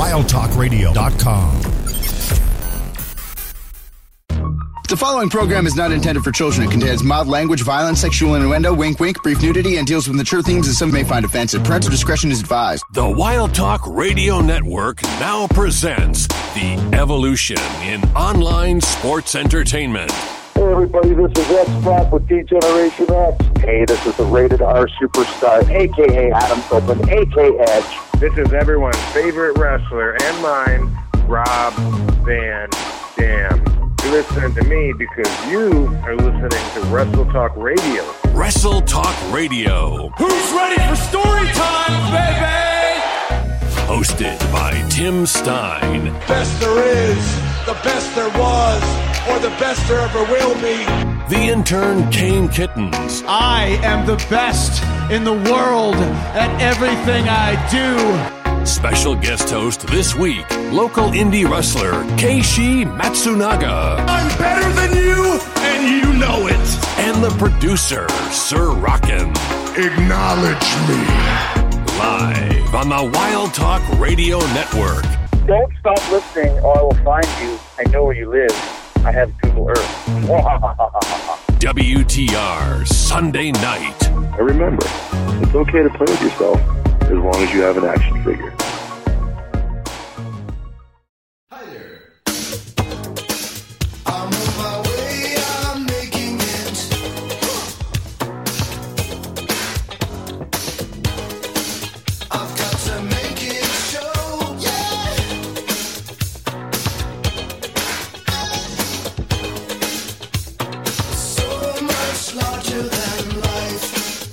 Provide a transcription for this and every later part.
wildtalkradio.com. The following program is not intended for children. It contains mild language, violence, sexual innuendo, wink wink, brief nudity, and deals with mature themes that some may find offensive. Parental discretion is advised. The Wild Talk Radio Network now presents The Evolution in Online Sports Entertainment. Hey everybody, this is X-Pac with D-Generation X. Hey, this is the Rated R Superstar, a.k.a. Adam Copeland, a.k.a. Edge. This is everyone's favorite wrestler and mine, Rob Van Dam. You listen to me because you are listening to Wrestle Talk Radio. Wrestle Talk Radio. Who's ready for story time, baby? Hosted by Tim Stein. Best there is, the best there was, or the best there ever will be. The intern Kane Kittens. I am the best in the world at everything I do. Special guest host this week, local indie wrestler Keishi Matsunaga. I'm better than you, and you know it. And the producer, Sir Rockin'. Acknowledge me. Live on the Wild Talk Radio Network. Don't stop listening or I will find you. I know where you live. I have Google Earth. WTR Sunday night. And remember, it's okay to play with yourself as long as you have an action figure. Hi there. I'm on my way, I'm making it. I've got to make it show, yeah. So much larger than life.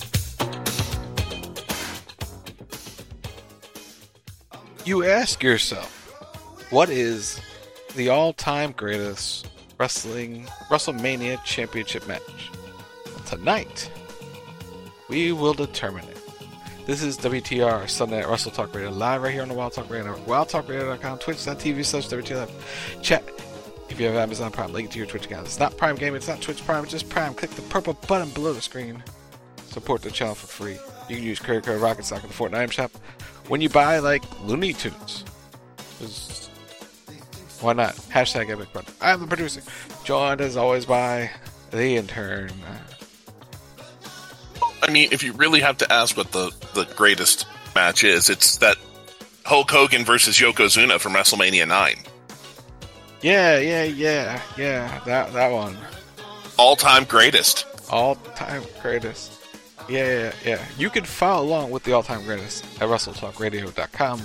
You ask yourself, what is the all-time greatest WrestleMania championship match? Well, tonight, we will determine it. This is WTR Sunday Night Wrestle Talk Radio, live right here on the Wild Talk Radio Network, wildtalkradio.com, twitch.tv/WTR chat. If you have Amazon Prime, link it to your Twitch account. It's not Prime Gaming, it's not Twitch Prime, it's just Prime. Click the purple button below the screen. Support the channel for free. You can use credit card Rocket Stock in the Fortnite item shop when you buy, like, Looney Tunes. Why not? Hashtag Epic Project. I'm the producer. Joined, as always, by the intern. I mean, if you really have to ask what the greatest match is, it's that Hulk Hogan versus Yokozuna from WrestleMania 9. Yeah. That one. All-time greatest. All-time greatest. Yeah. You can follow along with the all-time greatest at WrestleTalkRadio.com.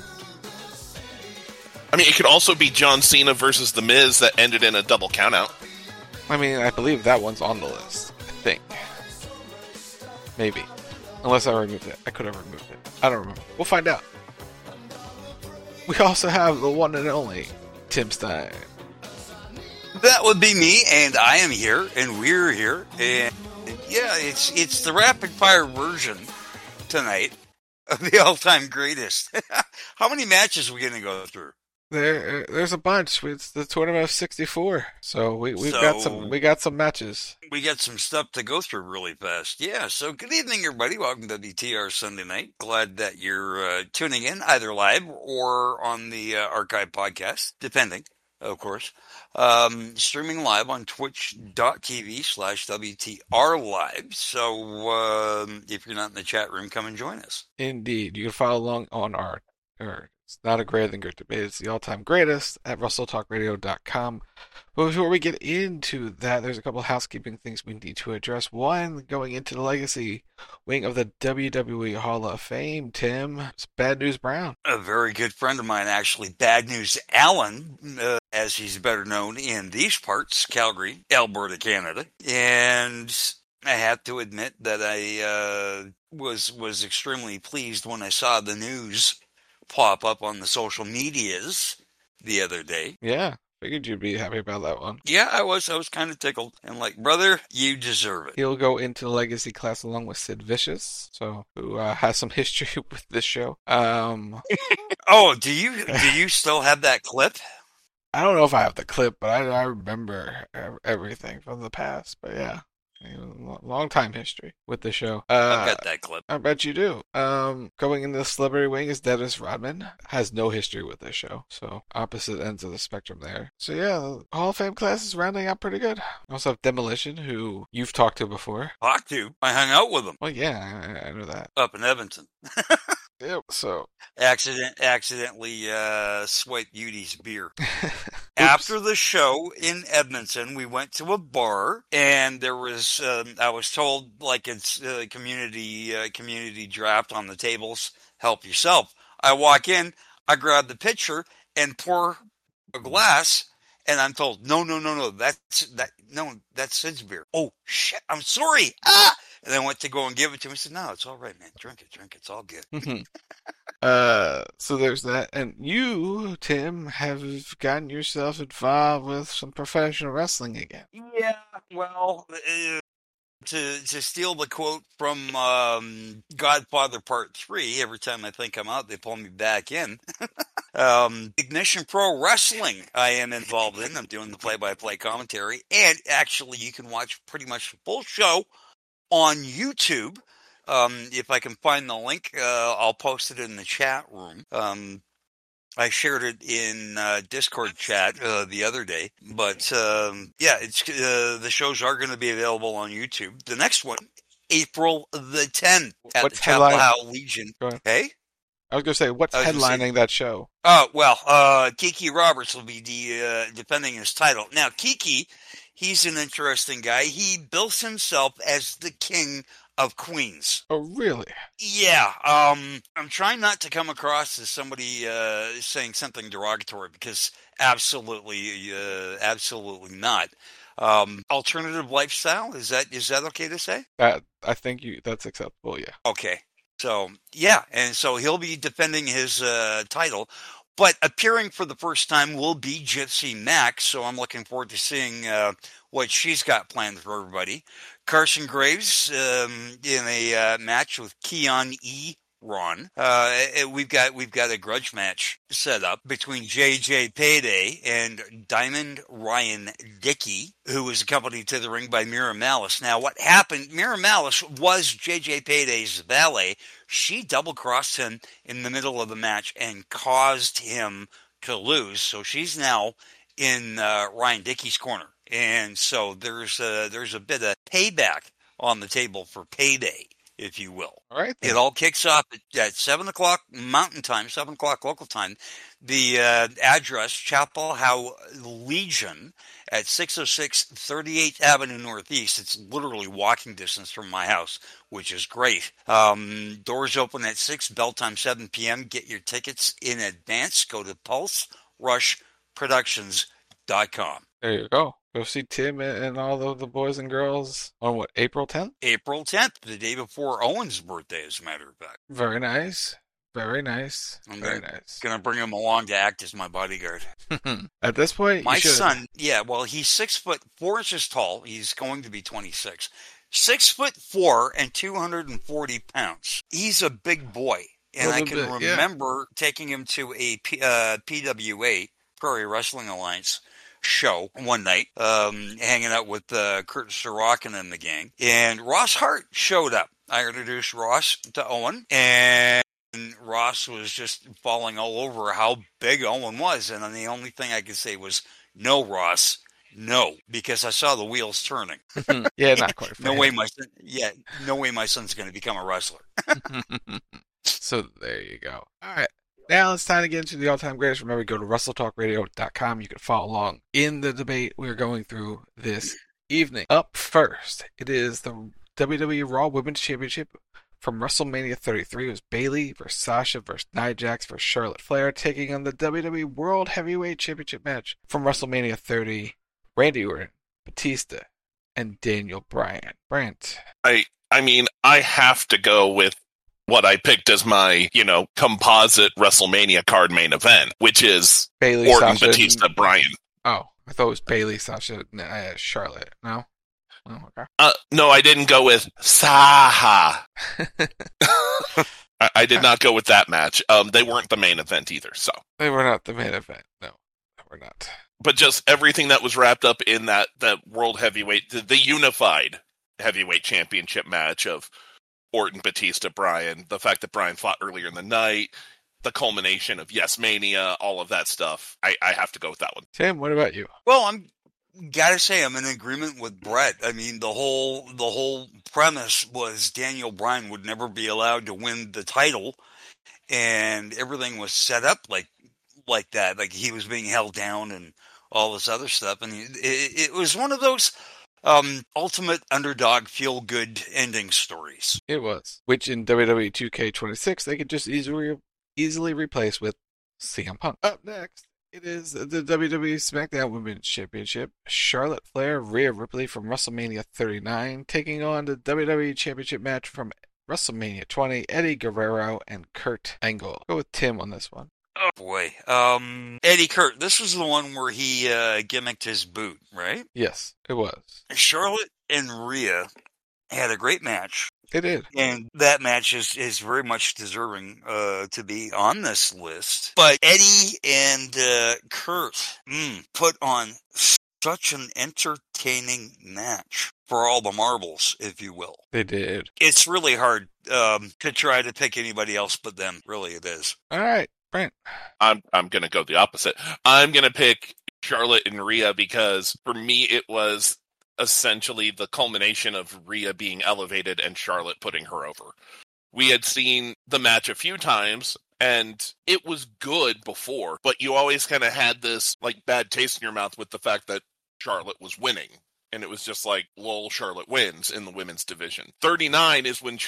I mean, it could also be John Cena versus The Miz that ended in a double countout. I mean, I believe that one's on the list. I think. Maybe. Unless I removed it. I could have removed it. I don't remember. We'll find out. We also have the one and only Tim Stein. That would be me, and I am here, and we're here, and yeah, it's the rapid fire version tonight of the all-time greatest. How many matches are we going to go through? There's a bunch. It's the tournament of 64, so we got some matches. We got some stuff to go through really fast. Yeah. So good evening, everybody. Welcome to WTR Sunday Night. Glad that you're tuning in either live or on the archive podcast, depending, of course. Streaming live on twitch.tv/WTR live. So if you're not in the chat room, come and join us. Indeed. You can follow along on it's not a greater than great debate. It's the all-time greatest at WrestleTalkRadio.com. But before we get into that, there's a couple of housekeeping things we need to address. One, going into the legacy wing of the WWE Hall of Fame, Tim, it's Bad News Brown. A very good friend of mine, actually, Bad News Allen, as he's better known in these parts, Calgary, Alberta, Canada. And I have to admit that I was extremely pleased when I saw the news pop up on the social medias the other day. Yeah, figured you'd be happy about that one. Yeah, I was kind of tickled. And like, brother, you deserve it. He'll go into the legacy class along with Sid Vicious, who has some history with this show. Oh, do you still have that clip? I don't know if I have the clip, but I remember everything from the past. But yeah. Long time history with the show. I've got that clip. I bet you do. Going into the celebrity wing is Dennis Rodman. Has no history with this show, so opposite ends of the spectrum there. So yeah, the Hall of Fame class is rounding out pretty good. We also have Demolition, who you've talked to before. Talked to? I hung out with him. Well, yeah, I know that. Up in Edmonton. Yep. So accidentally swiped Beauty's beer. After the show in Edmonton, we went to a bar, and there was I was told like it's community draft on the tables. Help yourself. I walk in, I grab the pitcher and pour a glass, and I'm told no, that's Sid's beer. Oh shit, I'm sorry. And then went to go and give it to him. He said, "No, it's all right, man. Drink it. It's all good." So there's that. And you, Tim, have gotten yourself involved with some professional wrestling again. Yeah, well, to steal the quote from Godfather Part 3, every time I think I'm out, they pull me back in. Ignition Pro Wrestling I am involved in. I'm doing the play-by-play commentary. And actually, you can watch pretty much the full show on YouTube. If I can find the link, I'll post it in the chat room. I shared it in Discord chat the other day, but yeah, it's the shows are going to be available on YouTube. The next one, April the 10th at the Chapel Howe Legion. Hey, I was going to say, what's headlining that show? Oh well, Kiki Roberts will be defending his title. Now, Kiki, he's an interesting guy. He bills himself as the King of Queens. Oh, really? Yeah. I'm trying not to come across as somebody saying something derogatory, because absolutely not. Alternative lifestyle, is that okay to say? I think that's acceptable. Yeah. Okay. So yeah, and so he'll be defending his title. But appearing for the first time will be Gypsy Max, so I'm looking forward to seeing what she's got planned for everybody. Carson Graves in a match with Keon E. Ron. We've got a grudge match set up between JJ Payday and Diamond Ryan Dickey, who was accompanied to the ring by Mira Malice. Now, what happened? Mira Malice was JJ Payday's valet. She double-crossed him in the middle of the match and caused him to lose. So she's now in Ryan Dickey's corner. And so there's a bit of payback on the table for Payday, if you will. All right. It all kicks off at 7 o'clock Mountain Time, 7 o'clock local time. The address, Chapel Howe Legion at 606 38th Avenue Northeast. It's literally walking distance from my house, which is great. Doors open at 6, bell time 7 p.m. Get your tickets in advance. Go to PulseRushProductions.com. There you go. Go see Tim and all of the boys and girls on what, April 10th? April 10th, the day before Owen's birthday, as a matter of fact. Very nice. Very nice. I'm Very nice. Going to bring him along to act as my bodyguard. At this point, my son, he's 6'4" tall. He's going to be 26. 6'4" and 240 pounds. He's a big boy. And I can remember taking him to a PWA, Prairie Wrestling Alliance, show one night, hanging out with Kurt Sorokin and the gang. And Ross Hart showed up. I introduced Ross to Owen, and Ross was just falling all over how big Owen was. And then the only thing I could say was, "No, Ross, no," because I saw the wheels turning. Yeah, not quite. No way my son's going to become a wrestler. So there you go. All right. Now it's time to get into the all-time greatest. Remember, go to WrestleTalkRadio.com. You can follow along in the debate we're going through this evening. Up first, it is the WWE Raw Women's Championship from WrestleMania 33. It was Bayley versus Sasha versus Nia Jax versus Charlotte Flair taking on the WWE World Heavyweight Championship match from WrestleMania 30. Randy Orton, Batista, and Daniel Bryan. Brent. I mean, I have to go with what I picked as my, composite WrestleMania card main event, which is Bayley, Orton, Sasha, Batista, Bryan. Oh, I thought it was Bayley, Sasha, Charlotte. No? Oh, okay. No, I didn't go with Saha. I did not go with that match. They weren't the main event either, so. They were not the main event. No, they were not. But just everything that was wrapped up in that World Heavyweight, the unified heavyweight championship match of Orton, Batista, Bryan, the fact that Bryan fought earlier in the night, the culmination of Yes Mania, all of that stuff. I have to go with that one. Tim, what about you? Well, gotta say I'm in agreement with Brett. I mean, the whole premise was Daniel Bryan would never be allowed to win the title, and everything was set up like that, like he was being held down and all this other stuff, and it was one of those ultimate underdog feel good ending stories. It was, which in WWE 2K26 they could just easily replace with CM Punk. Up next, it is the WWE SmackDown Women's Championship. Charlotte Flair, Rhea Ripley from WrestleMania 39 taking on the WWE Championship match from WrestleMania 20, Eddie Guerrero and Kurt Angle. Go with Tim on this one. Oh boy, Eddie Kurt. This was the one where he gimmicked his boot, right? Yes, it was. Charlotte and Rhea had a great match. They did. And that match is very much deserving to be on this list. But Eddie and Kurt put on such an entertaining match for all the marbles, if you will. They did. It's really hard to try to pick anybody else but them. Really, it is. All right, Brent. I'm going to go the opposite. I'm going to pick Charlotte and Rhea because for me it was essentially the culmination of Rhea being elevated and Charlotte putting her over. We had seen the match a few times and it was good before, but you always kind of had this like bad taste in your mouth with the fact that Charlotte was winning. And it was just like, lol, Charlotte wins in the women's division. 39 is when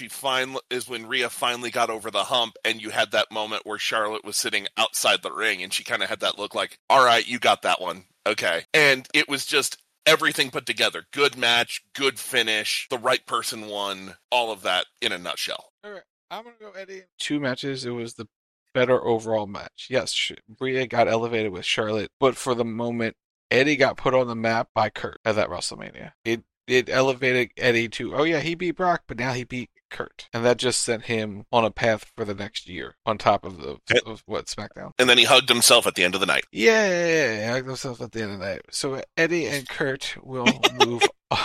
Rhea finally got over the hump, and you had that moment where Charlotte was sitting outside the ring, and she kind of had that look like, all right, you got that one. Okay. And it was just everything put together. Good match, good finish, the right person won, all of that in a nutshell. All right, I'm going to go Eddie. 2 matches, it was the better overall match. Yes, Rhea got elevated with Charlotte, but for the moment, Eddie got put on the map by Kurt at that WrestleMania. It elevated Eddie to, oh yeah, he beat Brock, but now he beat Kurt. And that just sent him on a path for the next year on top of SmackDown. And then he hugged himself at the end of the night. Yeah, hugged himself at the end of the night. So Eddie and Kurt will move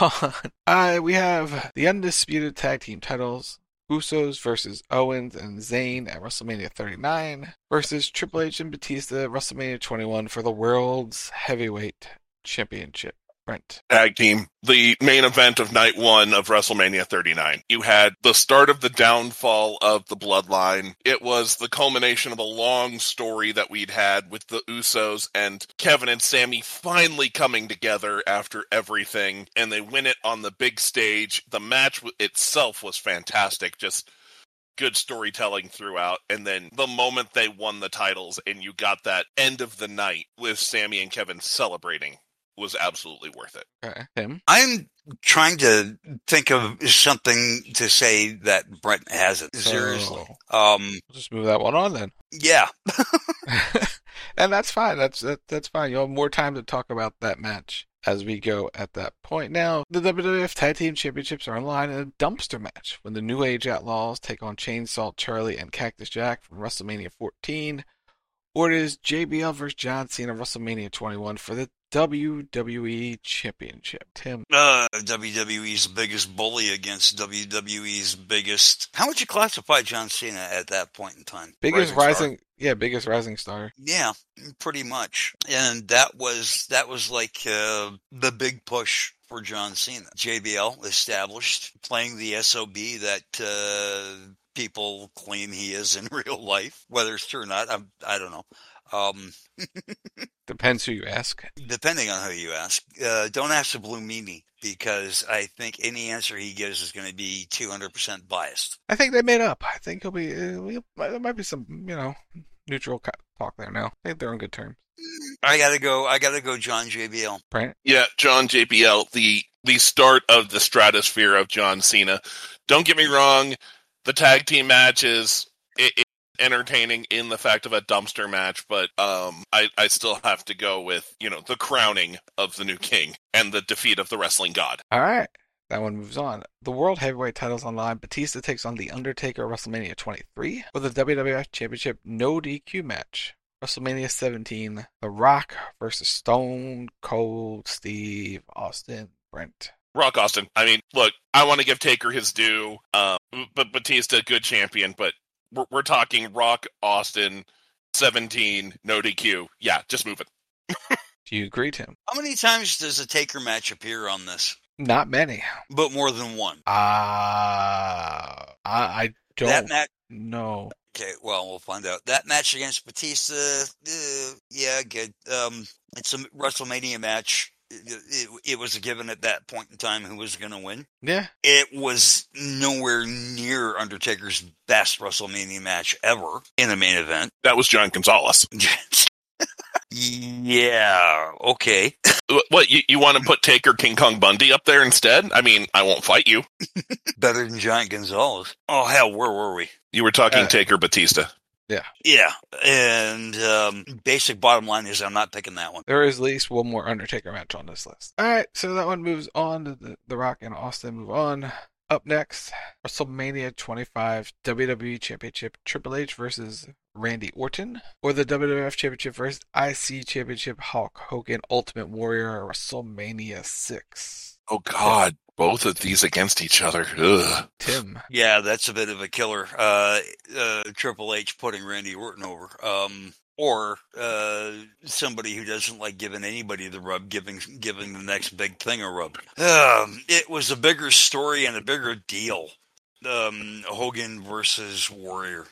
on. We have the undisputed tag team titles. Usos versus Owens and Zayn at WrestleMania 39 versus Triple H and Batista at WrestleMania 21 for the World's Heavyweight Championship. Brent. Tag team. The main event of night 1 of WrestleMania 39. You had the start of the downfall of the Bloodline. It was the culmination of a long story that we'd had with the Usos and Kevin and Sami finally coming together after everything, and they win it on the big stage. The match itself was fantastic, just good storytelling throughout, and then the moment they won the titles and you got that end of the night with Sami and Kevin celebrating was absolutely worth it. Okay. Tim? I'm trying to think of something to say that Brent hasn't. Seriously. We'll just move that one on then. Yeah. And that's fine. That's fine. You'll have more time to talk about that match as we go at that point. Now, the WWF Tag Team Championships are on line in a dumpster match when the New Age Outlaws take on Chainsaw Charlie and Cactus Jack from WrestleMania 14. Or it is JBL versus John Cena WrestleMania 21 for the WWE Championship. Tim? WWE's biggest bully against WWE's biggest... How would you classify John Cena at that point in time? Biggest rising star. Yeah, pretty much. And that was like the big push for John Cena. JBL established, playing the SOB that people claim he is in real life. Whether it's true or not, I don't know. Depends who you ask. Depending on who you ask. Don't ask the Blue Meanie, because I think any answer he gives is going to be 200% biased. I think they made up. I think he'll be. There might be some, neutral talk there now. I think they're on good terms. I gotta go. John JBL. Right? Yeah, John JBL. The start of the stratosphere of John Cena. Don't get me wrong. The tag team match is entertaining in the fact of a dumpster match, but I still have to go with, the crowning of the new king and the defeat of the wrestling god. All right. That one moves on. The World Heavyweight title's on line. Batista takes on The Undertaker at WrestleMania 23 for the WWF Championship No DQ match. WrestleMania 17, The Rock versus Stone Cold Steve Austin. Brent. Rock Austin. I mean, look, I want to give Taker his due, but Batista, good champion, but we're talking Rock Austin, 17, no DQ. Yeah, just move it. Do you agree, Tim? How many times does a Taker match appear on this? Not many. But more than one. I don't That match. know. Okay, well, we'll find out. That match against Batista, yeah, good. It's a WrestleMania match. It was a given at that point in time who was going to win. Yeah. It was nowhere near Undertaker's best WrestleMania match ever in a main event. That was John Gonzalez. Yeah, okay. What, you want to put Taker King Kong Bundy up there instead? I mean, I won't fight you. Better than Giant Gonzalez. Oh, hell, where were we? You were talking Taker Batista. Yeah. Yeah, and basic bottom line is I'm not picking that one. There is at least one more Undertaker match on this list. All right, so that one moves on to the Rock and Austin move on. Up next, WrestleMania 25 WWE Championship, Triple H versus Randy Orton, or the WWF Championship versus IC Championship, Hulk Hogan Ultimate Warrior, WrestleMania 6. Oh, God. Both of these against each other. Ugh. Tim. Yeah, that's a bit of a killer. Triple H putting Randy Orton over. Or somebody who doesn't like giving anybody the rub, giving the next big thing a rub. It was a bigger story and a bigger deal. Hogan versus Warrior.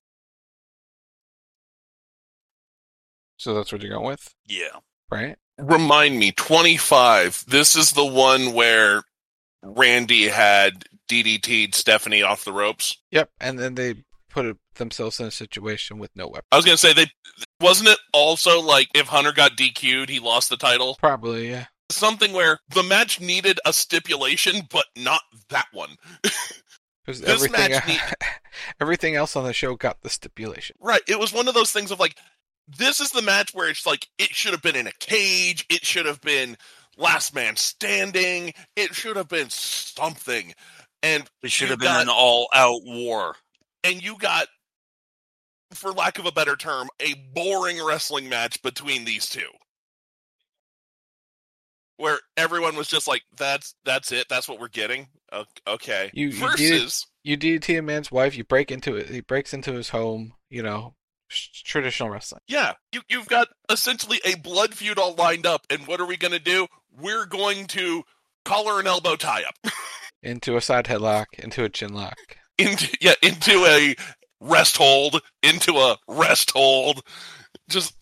So that's what you're going with? Yeah. Right? Remind me, 25. This is the one where Randy had DDT'd Stephanie off the ropes? Yep, and then they put themselves in a situation with no weapon. I was going to say, wasn't it also like if Hunter got DQ'd, he lost the title? Probably, yeah. Something where the match needed a stipulation, but not that one. Because This match everything else on the show got the stipulation. Right. It was one of those things of like, this is the match where it's like, it should have been in a cage. It should have been last man standing. It should have been something. And it should have been an all-out war. And you got, for lack of a better term, a boring wrestling match between these two. Where everyone was just like, that's it. That's what we're getting. Okay. You DDT a man's wife. He breaks into his home. You know, traditional wrestling. Yeah. You've got essentially a blood feud all lined up. And what are we going to do? We're going to collar and elbow tie up. Into a side headlock. Into a chin lock. Into a rest hold. Into a rest hold. Just,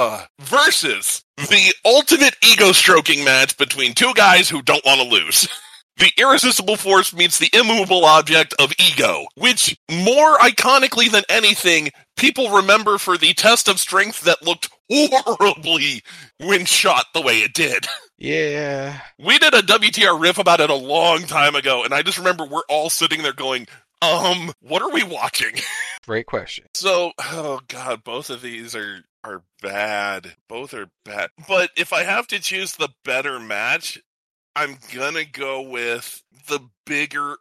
versus the ultimate ego-stroking match between two guys who don't want to lose. The irresistible force meets the immovable object of ego, which, more iconically than anything, people remember for the test of strength that looked horribly when shot the way it did. Yeah. We did a WTR riff about it a long time ago, and I just remember we're all sitting there going, what are we watching? Great question. So, oh god, both of these are bad. Both are bad. But if I have to choose the better match, I'm gonna go with the bigger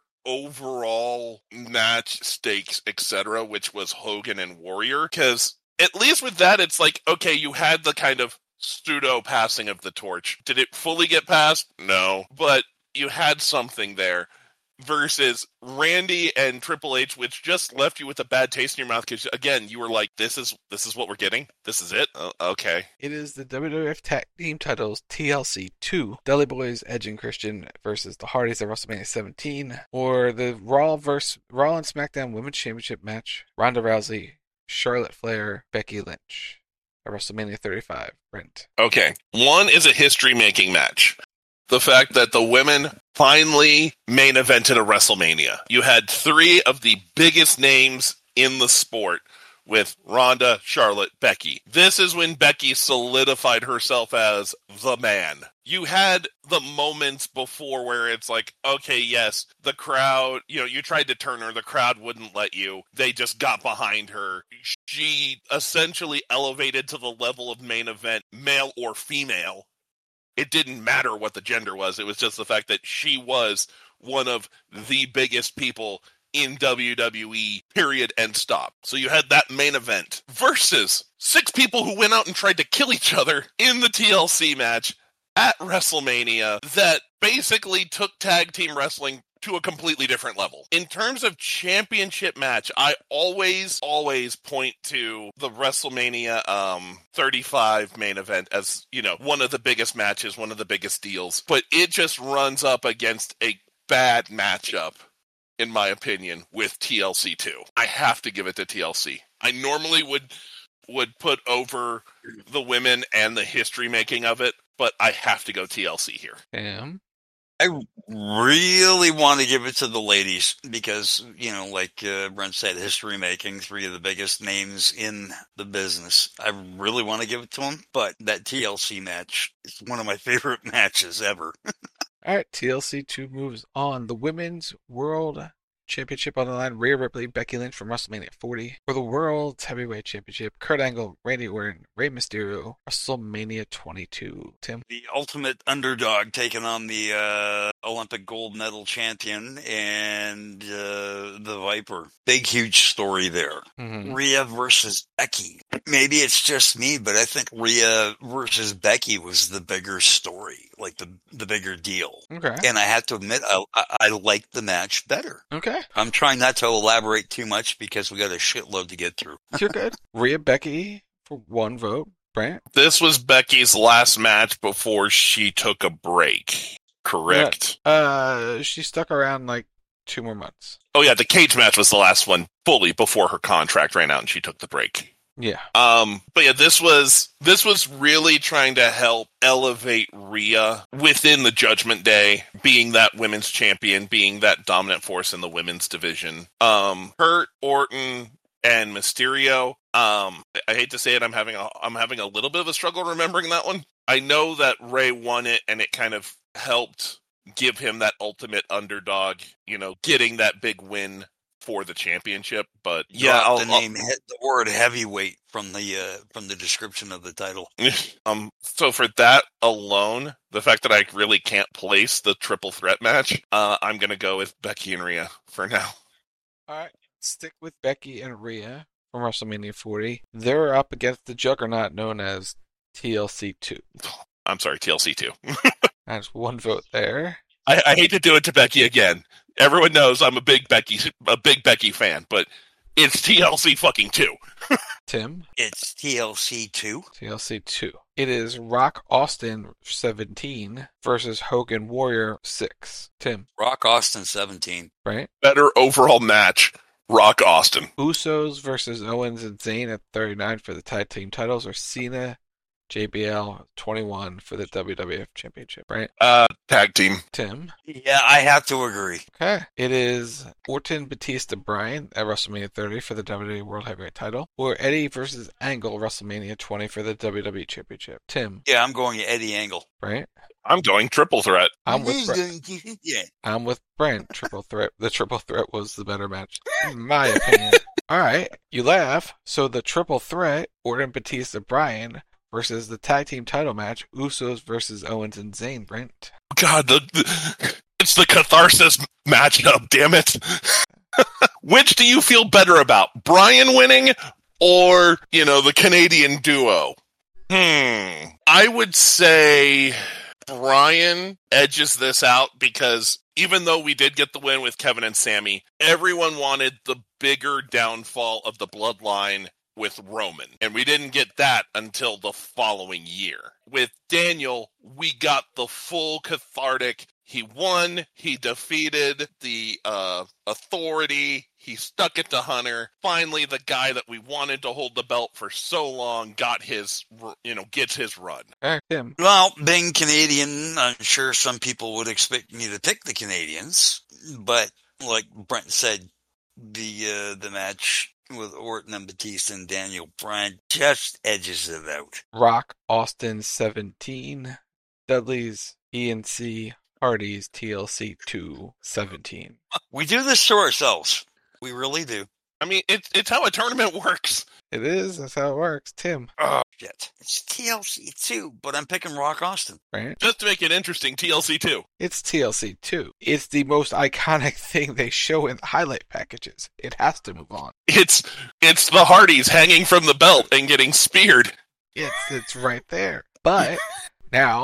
overall match stakes, etc., which was Hogan and Warrior. Because at least with that, it's like, okay, you had the kind of pseudo passing of the torch. Did it fully get passed? No. But you had something there. Versus Randy and Triple H, which just left you with a bad taste in your mouth because, again, you were like, this is what we're getting? This is it? Okay. It is the WWF Tag Team titles TLC 2, Dudley Boys, Edge and Christian versus the Hardys at WrestleMania 17, or the Raw and SmackDown Women's Championship match, Ronda Rousey, Charlotte Flair, Becky Lynch at WrestleMania 35. Brent. Okay. One is a history-making match. The fact that the women finally main evented a WrestleMania. You had three of the biggest names in the sport with Ronda, Charlotte, Becky. This is when Becky solidified herself as the man. You had the moments before where it's like, okay, yes, the crowd, you tried to turn her, the crowd wouldn't let you. They just got behind her. She essentially elevated to the level of main event, male or female. It didn't matter what the gender was. It was just the fact that she was one of the biggest people in WWE, period, and stop. So you had that main event versus 6 people who went out and tried to kill each other in the TLC match at WrestleMania that basically took tag team wrestling to a completely different level. In terms of championship match, I always point to the WrestleMania 35 main event as, one of the biggest matches, one of the biggest deals. But it just runs up against a bad matchup, in my opinion, with TLC 2. I have to give it to TLC. I normally would put over the women and the history making of it, but I have to go TLC here. Damn. I really want to give it to the ladies because, like Brent said, history making, 3 of the biggest names in the business. I really want to give it to them, but that TLC match is one of my favorite matches ever. All right, TLC 2 moves on. The Women's World Championship on the line. Rhea Ripley, Becky Lynch from WrestleMania 40. For the World's Heavyweight Championship, Kurt Angle, Randy Orton, Rey Mysterio, WrestleMania 22. Tim? The ultimate underdog taking on the Olympic gold medal champion and the Viper. Big, huge story there. Mm-hmm. Rhea versus Becky. Maybe it's just me, but I think Rhea versus Becky was the bigger story, like the bigger deal. Okay. And I have to admit, I liked the match better. Okay. I'm trying not to elaborate too much because we got a shitload to get through. You're good. Rhea Becky for 1 vote. Brant? This was Becky's last match before she took a break, correct? She stuck around like 2 more months. Oh yeah, the cage match was the last one fully before her contract ran out and she took the break. Yeah. But yeah, this was really trying to help elevate Rhea within the Judgment Day, being that women's champion, being that dominant force in the women's division. Kurt, Orton, and Mysterio. I hate to say it, I'm having a little bit of a struggle remembering that one. I know that Rey won it, and it kind of helped give him that ultimate underdog, getting that big win for the championship. But yeah, the word heavyweight from the description of the title. So for that alone, the fact that I really can't place the triple threat match, I'm gonna go with Becky and Rhea for now. All right, stick with Becky and Rhea from WrestleMania 40. They're up against the juggernaut known as TLC 2. I'm sorry, TLC 2. That's 1 vote there. I hate to do it to Becky again. Everyone knows I'm a big Becky fan, but it's TLC fucking 2. Tim? It's TLC 2. TLC 2. It is Rock Austin 17 versus Hogan Warrior 6. Tim? Rock Austin 17. Right? Better overall match, Rock Austin. Usos versus Owens and Zayn at 39 for the tag team titles, or Cena, JBL 21 for the WWF Championship, right? Tag team. Tim? Yeah, I have to agree. Okay. It is Orton, Batista, Bryan at WrestleMania 30 for the WWE World Heavyweight title, or Eddie versus Angle WrestleMania 20 for the WWE Championship. Tim? Yeah, I'm going Eddie Angle. Right? I'm going triple threat. I'm with Brent. Triple threat. The triple threat was the better match, in my opinion. All right. You laugh. So the triple threat, Orton, Batista, Bryan versus the tag team title match, Usos versus Owens and Zayn, Brent. God, it's the catharsis matchup, damn it. Which do you feel better about? Bryan winning or, the Canadian duo? I would say Bryan edges this out because even though we did get the win with Kevin and Sami, everyone wanted the bigger downfall of the bloodline with Roman, and we didn't get that until the following year. With Daniel, we got the full cathartic. He won, he defeated the Authority, he stuck it to Hunter. Finally, the guy that we wanted to hold the belt for so long gets his run. Tim. Well, being Canadian, I'm sure some people would expect me to pick the Canadians, but like Brent said, the match with Orton and Batista and Daniel Bryan just edges it out. Rock Austin 17, Dudley's ENC, Hardy's TLC 2 17. We do this to ourselves. We really do. I mean, it's how a tournament works. It is. That's how it works. Tim. Oh, shit. It's TLC 2, but I'm picking Rock Austin. Right? Just to make it interesting, TLC 2. It's TLC 2. It's the most iconic thing they show in the highlight packages. It has to move on. It's the Hardys hanging from the belt and getting speared. It's right there. But now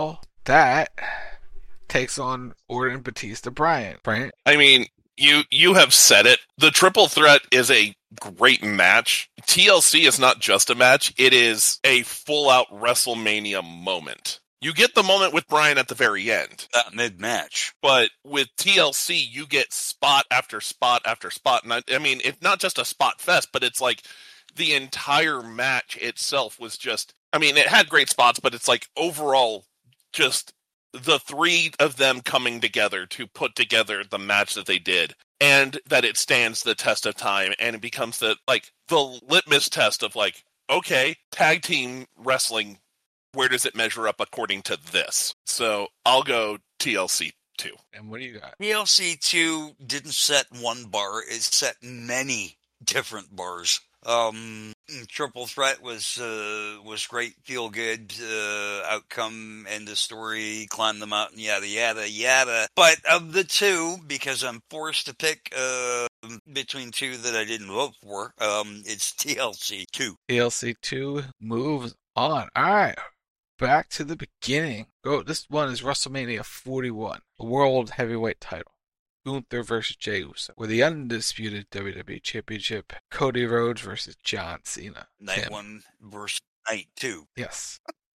that takes on Orton, Batista, Bryan, right? I mean, you have said it. The triple threat is a great match. TLC is not just a match. It is a full-out WrestleMania moment. You get the moment with Bryan at the very end. That mid-match. But with TLC, you get spot after spot after spot. And I mean, it's not just a spot fest, but it's like the entire match itself was just... I mean, it had great spots, but it's like overall just the three of them coming together to put together the match that they did. And that it stands the test of time, and it becomes the litmus test of like, okay, tag team wrestling, where does it measure up according to this? So I'll go TLC 2. And what do you got? TLC 2 didn't set one bar; it set many different bars. Triple Threat was great, feel good, outcome, end of story, climb the mountain, yada yada yada. But of the two, because I'm forced to pick between two that I didn't vote for, it's TLC 2. TLC 2 moves on. All right, back to the beginning. Go. This one is WrestleMania 41, the World Heavyweight Title. Gunther versus Jey Uso. With the undisputed WWE Championship, Cody Rhodes versus John Cena. Night 1 versus Night 2. Yes.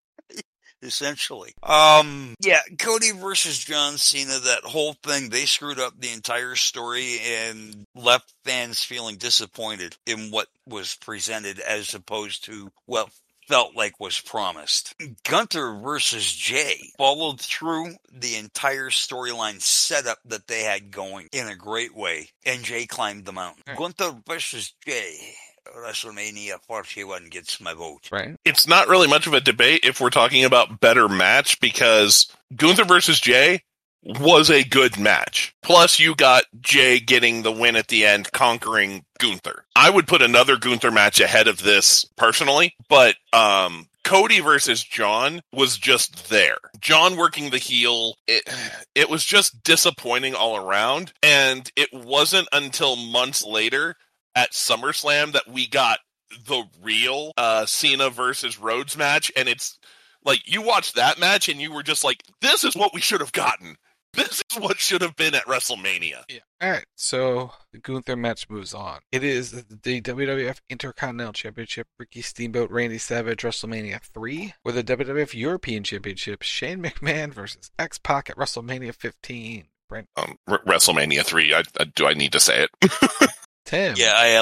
Essentially. Yeah, Cody versus John Cena, that whole thing, they screwed up the entire story and left fans feeling disappointed in what was presented as opposed to what felt like was promised. Gunther versus Jay followed through the entire storyline setup that they had going in a great way, and Jay climbed the mountain. Right. Gunther versus Jay, WrestleMania 41 gets my vote. Right. It's not really much of a debate if we're talking about better match, because Gunther versus Jay was a good match. Plus, you got Jay getting the win at the end, conquering Gunther. I would put another Gunther match ahead of this, personally, but Cody versus John was just there. John working the heel, it was just disappointing all around, and it wasn't until months later at SummerSlam that we got the real Cena versus Rhodes match, and it's like, you watched that match and you were just like, this is what we should have gotten. This is what should have been at WrestleMania. Yeah. All right, so the Gunther match moves on. It is the WWF Intercontinental Championship, Ricky Steamboat, Randy Savage, WrestleMania 3. With the WWF European Championship, Shane McMahon versus X-Pac at WrestleMania 15. Brent? WrestleMania 3, do I need to say it? Tim? Yeah, I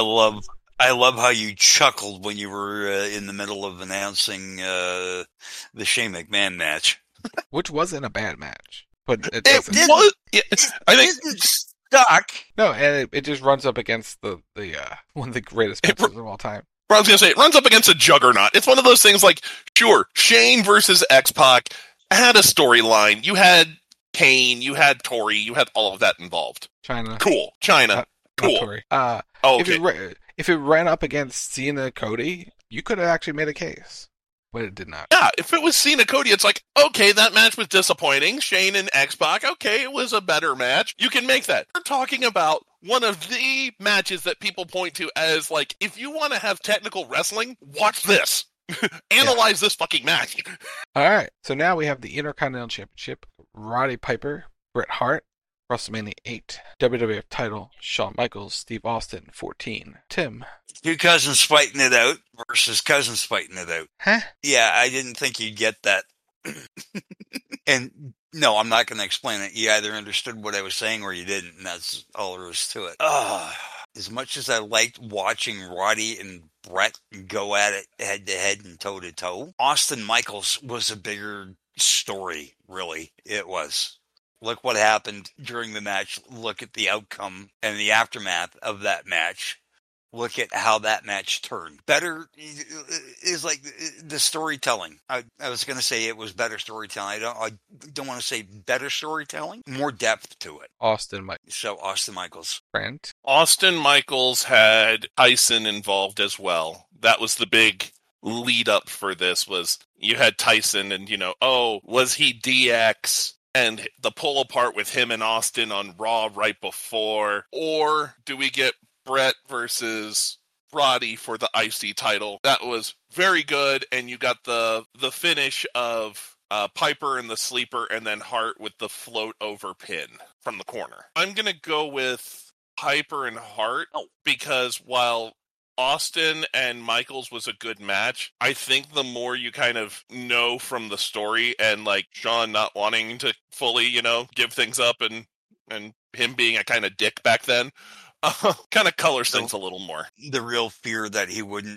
love how you chuckled when you were in the middle of announcing the Shane McMahon match. Which wasn't a bad match. But it didn't stuck. No, and it just runs up against the one of the greatest matches of all time. I was going to say, it runs up against a juggernaut. It's one of those things like, sure, Shane versus X-Pac had a storyline. You had Kane, you had Tori, you had all of that involved. China. Cool. China. Cool. Not Tori. Okay. If it ran up against Cena Cody, you could have actually made a case. But it did not. Yeah, if it was Cena Cody, it's like, okay, that match was disappointing. Shane and X-Pac, okay, it was a better match. You can make that. We're talking about one of the matches that people point to as, like, if you want to have technical wrestling, watch this. Analyze this fucking match. All right, so now we have the Intercontinental Championship. Roddy Piper, Bret Hart, WrestleMania 8. WWF title, Shawn Michaels, Steve Austin, 14. Tim? Two cousins fighting it out versus cousins fighting it out. Huh? Yeah, I didn't think you'd get that. And no, I'm not going to explain it. You either understood what I was saying or you didn't, and that's all there is to it. As much as I liked watching Roddy and Bret go at it head-to-head and toe-to-toe, Austin Michaels was a bigger story, really. It was. Look what happened during the match. Look at the outcome and the aftermath of that match. Look at how that match turned. Better is like the storytelling. I was going to say it was better storytelling. I don't want to say better storytelling. More depth to it. Austin Michaels. Brent? Austin Michaels had Tyson involved as well. That was the big lead up for this, was you had Tyson and, was he DX? And the pull apart with him and Austin on Raw right before. Or do we get Bret versus Roddy for the IC title? That was very good. And you got the finish of Piper in the sleeper, and then Hart with the float over pin from the corner. I'm going to go with Piper and Hart because while Austin and Michaels was a good match, I think the more you kind of know from the story and like Shawn not wanting to fully, give things up and him being a kind of dick back then, kind of colors things a little more. The real fear that he wouldn't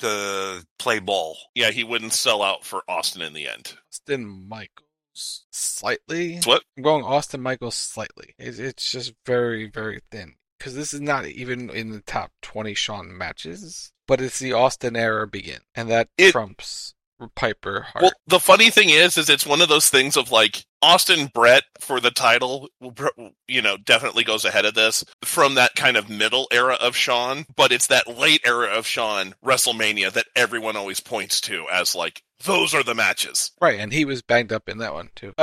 play ball. Yeah, he wouldn't sell out for Austin in the end. Austin Michaels slightly. What? I'm going Austin Michaels slightly. It's just very, very thin. Because this is not even in the top 20 Shawn matches, but it's the Austin era begin, and that trumps Piper Hart. Well, the funny thing is it's one of those things of like Austin Brett for the title, definitely goes ahead of this from that kind of middle era of Shawn, but it's that late era of Shawn, WrestleMania, that everyone always points to as like, those are the matches. Right, and he was banged up in that one, too.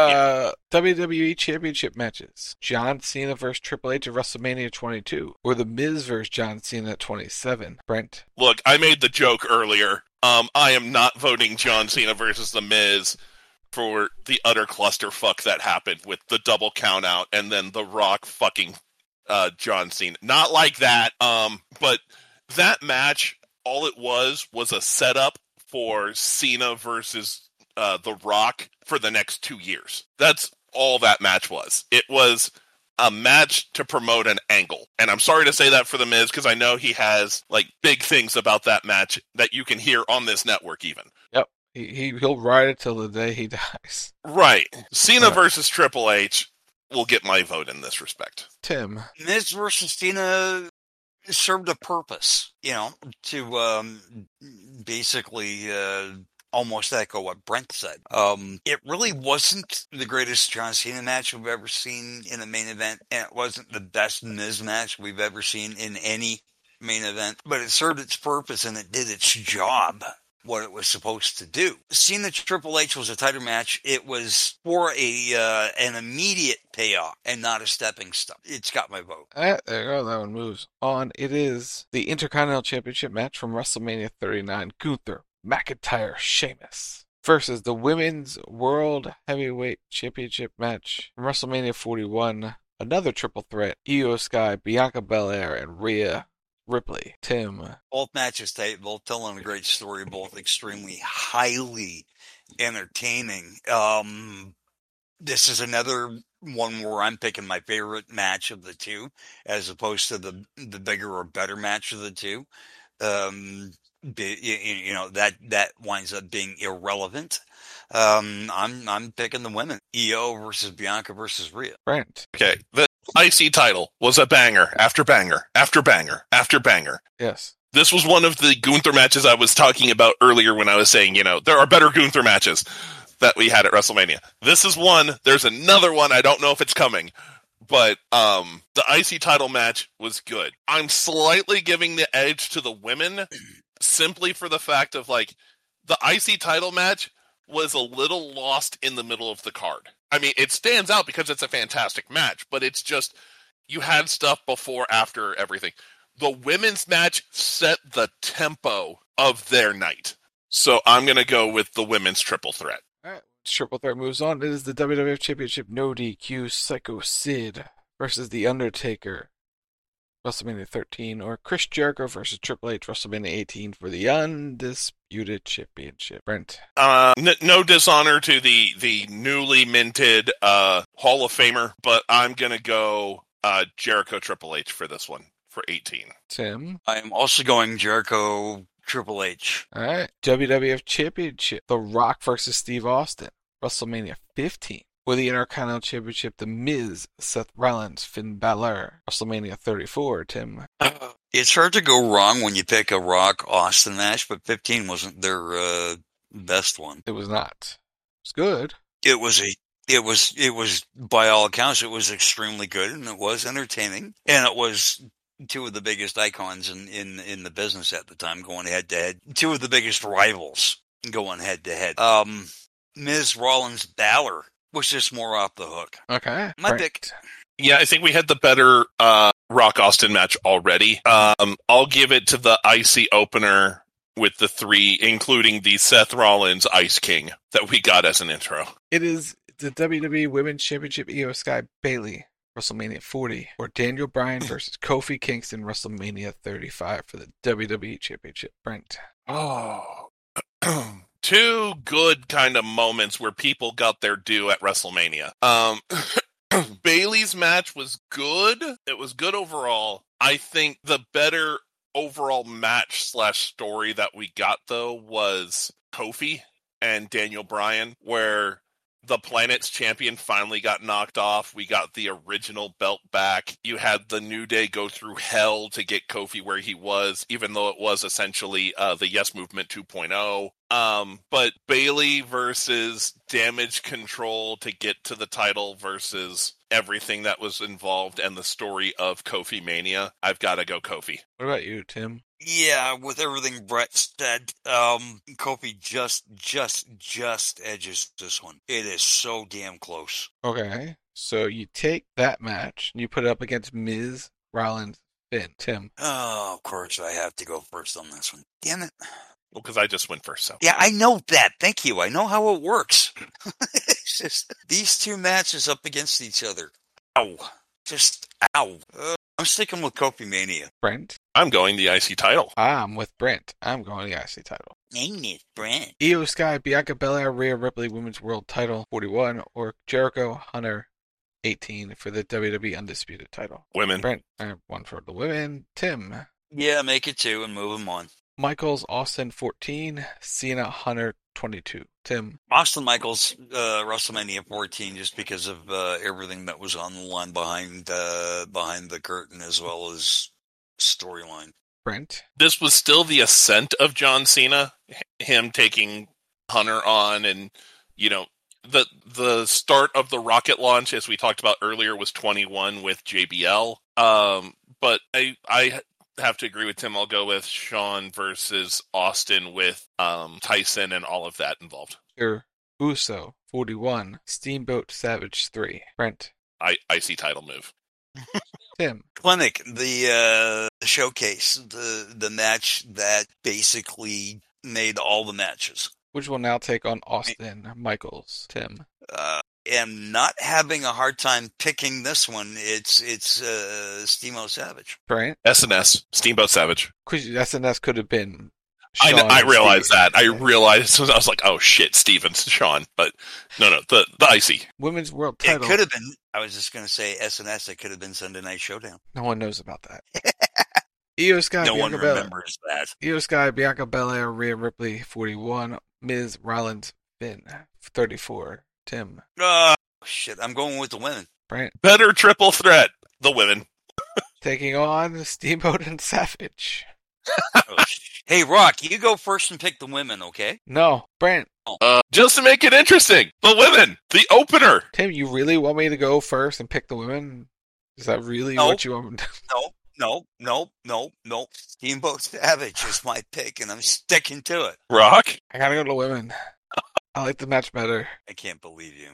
WWE Championship matches. John Cena versus Triple H at WrestleMania 22. Or The Miz versus John Cena at 27. Brent? Look, I made the joke earlier. I am not voting John Cena versus The Miz for the utter clusterfuck that happened with the double count out and then The Rock fucking John Cena. Not like that, but that match, all it was a setup for Cena versus The Rock for the next 2 years. That's all that match was. It was a match to promote an angle. And I'm sorry to say that for The Miz, because I know he has like big things about that match that you can hear on this network even. Yep. He'll ride it till the day he dies. Right. Cena versus Triple H will get my vote in this respect. Tim? Miz versus Cena served a purpose, to basically almost echo what Brent said. It really wasn't the greatest John Cena match we've ever seen in a main event, and it wasn't the best Miz match we've ever seen in any main event, but it served its purpose and it did its job, what it was supposed to do. Cena Triple H was a tighter match. It was for an immediate payoff and not a stepping stone. It's got my vote. There you go. That one moves on. It is the Intercontinental Championship match from WrestleMania 39. Gunther, McIntyre, Sheamus versus the Women's World Heavyweight Championship match from WrestleMania 41. Another triple threat. Io Sky, Bianca Belair, and Rhea Ripley. Tim? Both matches, both telling a great story, both extremely highly entertaining. This is another one where I'm picking my favorite match of the two, as opposed to the bigger or better match of the two. That winds up being irrelevant. I'm picking the women. Io versus Bianca versus Rhea. Brent? Okay, the IC title was a banger after banger after banger after banger. Yes. This was one of the Gunther matches I was talking about earlier when I was saying, there are better Gunther matches that we had at WrestleMania. This is one. There's another one. I don't know if it's coming. But the IC title match was good. I'm slightly giving the edge to the women simply for the fact of, like, the IC title match was a little lost in the middle of the card. I mean, it stands out because it's a fantastic match, but it's just, you had stuff before, after, everything. The women's match set the tempo of their night. So I'm going to go with the women's triple threat. All right. Triple threat moves on. It is the WWF Championship No DQ Psycho Sid versus The Undertaker. WrestleMania 13, or Chris Jericho versus Triple H, WrestleMania 18 for the Undisputed Championship. Brent? No dishonor to the newly minted Hall of Famer, but I'm going to go Jericho Triple H for this one, for 18. Tim? I'm also going Jericho Triple H. All right. WWF Championship, The Rock versus Steve Austin, WrestleMania 15. For the Intercontinental Championship, The Miz, Seth Rollins, Finn Balor, WrestleMania 34. Tim? It's hard to go wrong when you pick a Rock Austin match, but 15 wasn't their best one. It was not. It's good. It was by all accounts, it was extremely good, and it was entertaining, and it was two of the biggest icons in the business at the time going head to head. Two of the biggest rivals going head to head. Miz, Rollins, Balor was just more off the hook. Okay. My pick. Yeah, I think we had the better Rock Austin match already. I'll give it to the IC opener with the three, including the Seth Rollins Ice King that we got as an intro. It is the WWE Women's Championship, Io Sky Bailey, WrestleMania 40, or Daniel Bryan versus Kofi Kingston, WrestleMania 35 for the WWE Championship. Brent. Oh. Two good kind of moments where people got their due at WrestleMania. Bailey's match was good. It was good overall. I think the better overall match / story that we got, though, was Kofi and Daniel Bryan, where the Planet's champion finally got knocked off. We got the original belt back. You had the New Day go through hell to get Kofi where he was, even though it was essentially the Yes Movement 2.0. But Bailey versus Damage Control to get to the title versus everything that was involved and the story of Kofi Mania, I've got to go Kofi. What about you, Tim? Yeah, with everything Brett said, Kofi just edges this one. It is so damn close. Okay, so you take that match and you put it up against Miz, Rollins, Finn. Tim. Oh, of course I have to go first on this one. Damn it. Well, because I just went first, so. Yeah, I know that. Thank you. I know how it works. It's just these two matches up against each other. Ow. Just ow. I'm sticking with Kofi Mania. Brent? I'm going the IC title. I'm with Brent. I'm going the IC title. Name is Brent. Io Sky, Bianca Belair, Rhea Ripley Women's World Title 41, or Jericho Hunter 18 for the WWE Undisputed Title. Women. Brent, one for the women. Tim. Yeah, make it 2 and move them on. Michaels, Austin 14, Cena Hunter 22. Tim. Austin Michaels, WrestleMania 14, just because of everything that was on the line behind the curtain, as well as storyline. Brent. This was still the ascent of John Cena, him taking Hunter on, and the start of the rocket launch, as we talked about earlier, was 21 with JBL. But I have to agree with Tim. I'll go with Shawn versus Austin with Tyson and all of that involved. Uso 41, Steamboat Savage 3. Brent. IC title move. Tim. Clinic, the showcase, the match that basically made all the matches. Which will now take on Austin Michaels. Tim. Am not having a hard time picking this one. It's Steamboat Savage. Brent. SNS, Steamboat Savage. SNS could have been I realized that. I realized, I was like, oh shit, Steven's Shawn. But no, the IC. Women's World Title. It could have been, I was just going to say SNS, it could have been Sunday Night Showdown. No one knows about that. Io Sky, no Bianca one Belair. remembers that. Io Sky, Bianca Belair, Rhea Ripley 41, Miz, Rollins, Finn 34. Tim. Shit, I'm going with the women. Brent. Better triple threat, the women. Taking on Steamboat and Savage. Hey, Rock, you go first and pick the women, okay? No, Brent. Just to make it interesting, the women, the opener. Tim, you really want me to go first and pick the women? Is that really what you want me to do? No. Steamboat Savage is my pick, and I'm sticking to it. Rock? I gotta go to the women. I like the match better. I can't believe you.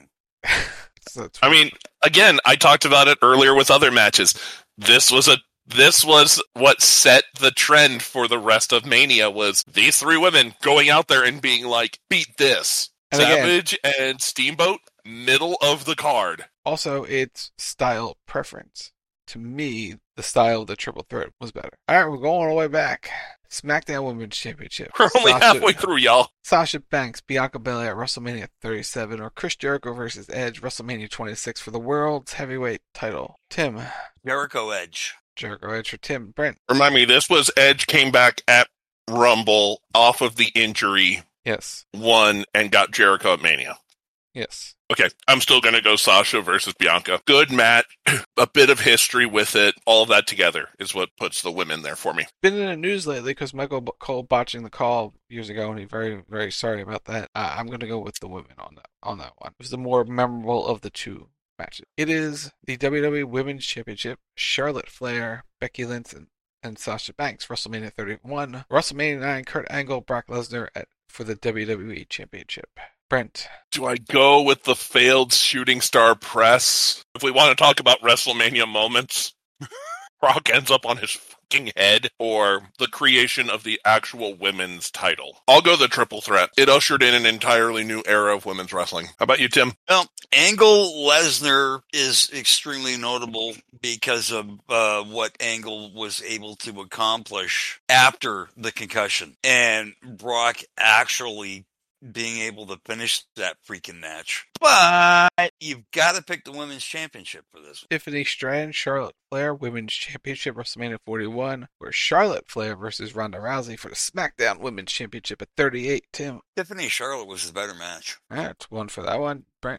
I mean, again, I talked about it earlier with other matches. This was what set the trend for the rest of Mania, was these three women going out there and being like, beat this. And Savage and Steamboat, middle of the card. Also, it's style preference. To me, the style of the triple threat was better. Alright, we're going all the way back. SmackDown Women's Championship. We're only halfway through, y'all. Sasha Banks, Bianca Belair, WrestleMania 37, or Chris Jericho versus Edge, WrestleMania 26 for the World's Heavyweight title. Tim. Jericho Edge for Tim. Brent. Remind me, this was Edge came back at Rumble off of the injury. Yes. Won and got Jericho at Mania. Yes. Okay, I'm still going to go Sasha versus Bianca. Good match, a bit of history with it. All of that together is what puts the women there for me. Been in the news lately because Michael Cole botching the call years ago, and he's very, very sorry about that. I'm going to go with the women on that one. It was the more memorable of the two matches. It is the WWE Women's Championship. Charlotte Flair, Becky Lynch, and Sasha Banks. WrestleMania 31. WrestleMania 9. Kurt Angle, Brock Lesnar for the WWE Championship. Brent. Do I go with the failed shooting star press? If we want to talk about WrestleMania moments, Brock ends up on his talking head or the creation of the actual women's title. I'll go the triple threat. It ushered in an entirely new era of women's wrestling. How about you, Tim? Well, Angle Lesnar is extremely notable because of what Angle was able to accomplish after the concussion. And Brock actually being able to finish that freaking match. But you've got to pick the women's championship for this one. Tiffany Stratton, Charlotte Flair, Women's Championship, WrestleMania 41, where Charlotte Flair versus Ronda Rousey for the SmackDown Women's Championship at 38. Tim? Tiffany Charlotte was the better match. That's one for that one. Brent?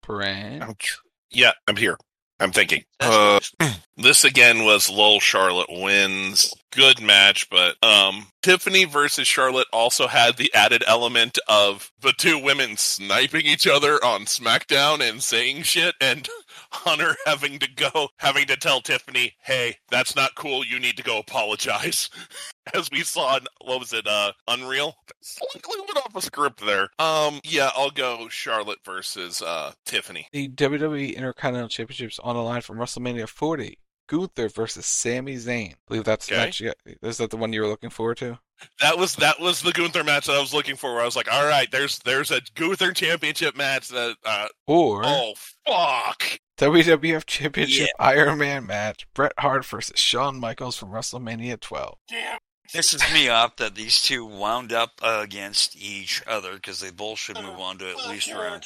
Yeah, I'm here. I'm thinking. This again was Lowell Charlotte wins. Good match, but Tiffany versus Charlotte also had the added element of the two women sniping each other on SmackDown and saying shit, and Hunter having to tell Tiffany, hey, that's not cool, you need to go apologize. As we saw in, what was it, Unreal? Slightly went off a script there. Yeah, I'll go Charlotte versus Tiffany. The WWE Intercontinental Championships on the line from WrestleMania 40. Gunther versus Sami Zayn. I believe that's the match. Is that the one you were looking forward to? That was the Gunther match that I was looking for. Where I was like, all right, there's a Gunther Championship match that. Oh fuck! WWF Championship Iron Man match. Bret Hart versus Shawn Michaels from WrestleMania 12. Damn. Pisses me off that these two wound up against each other because they both should move on to at least round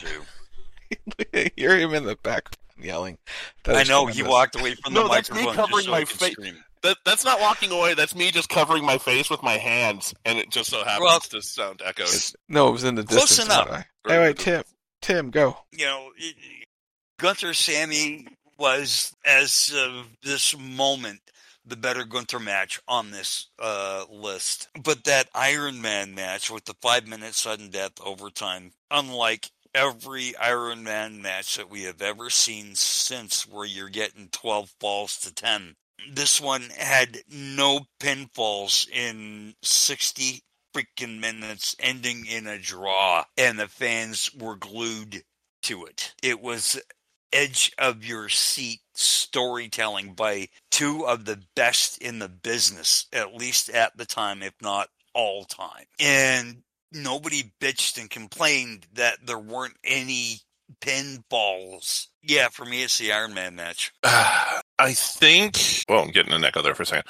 2. Hear him in the back yelling. I know, he walked away from the microphone. That's me covering my face. That's not walking away. That's me just covering my face with my hands, and it just so happens to sound echoes. No, it was in the distance. Close enough. Anyway, Tim, go. You know, Gunther Sammy was, as of this moment, the better Gunther match on this list. But that Iron Man match with the 5-minute sudden death overtime, unlike every Iron Man match that we have ever seen since, where you're getting 12 falls to 10. This one had no pinfalls in 60 freaking minutes, ending in a draw, and the fans were glued to it. It was edge of your seat storytelling by two of the best in the business, at least at the time, if not all time. And nobody bitched and complained that there weren't any pinfalls. Yeah, for me, it's the Iron Man match. I think... Well, I'm getting an echo there for a second.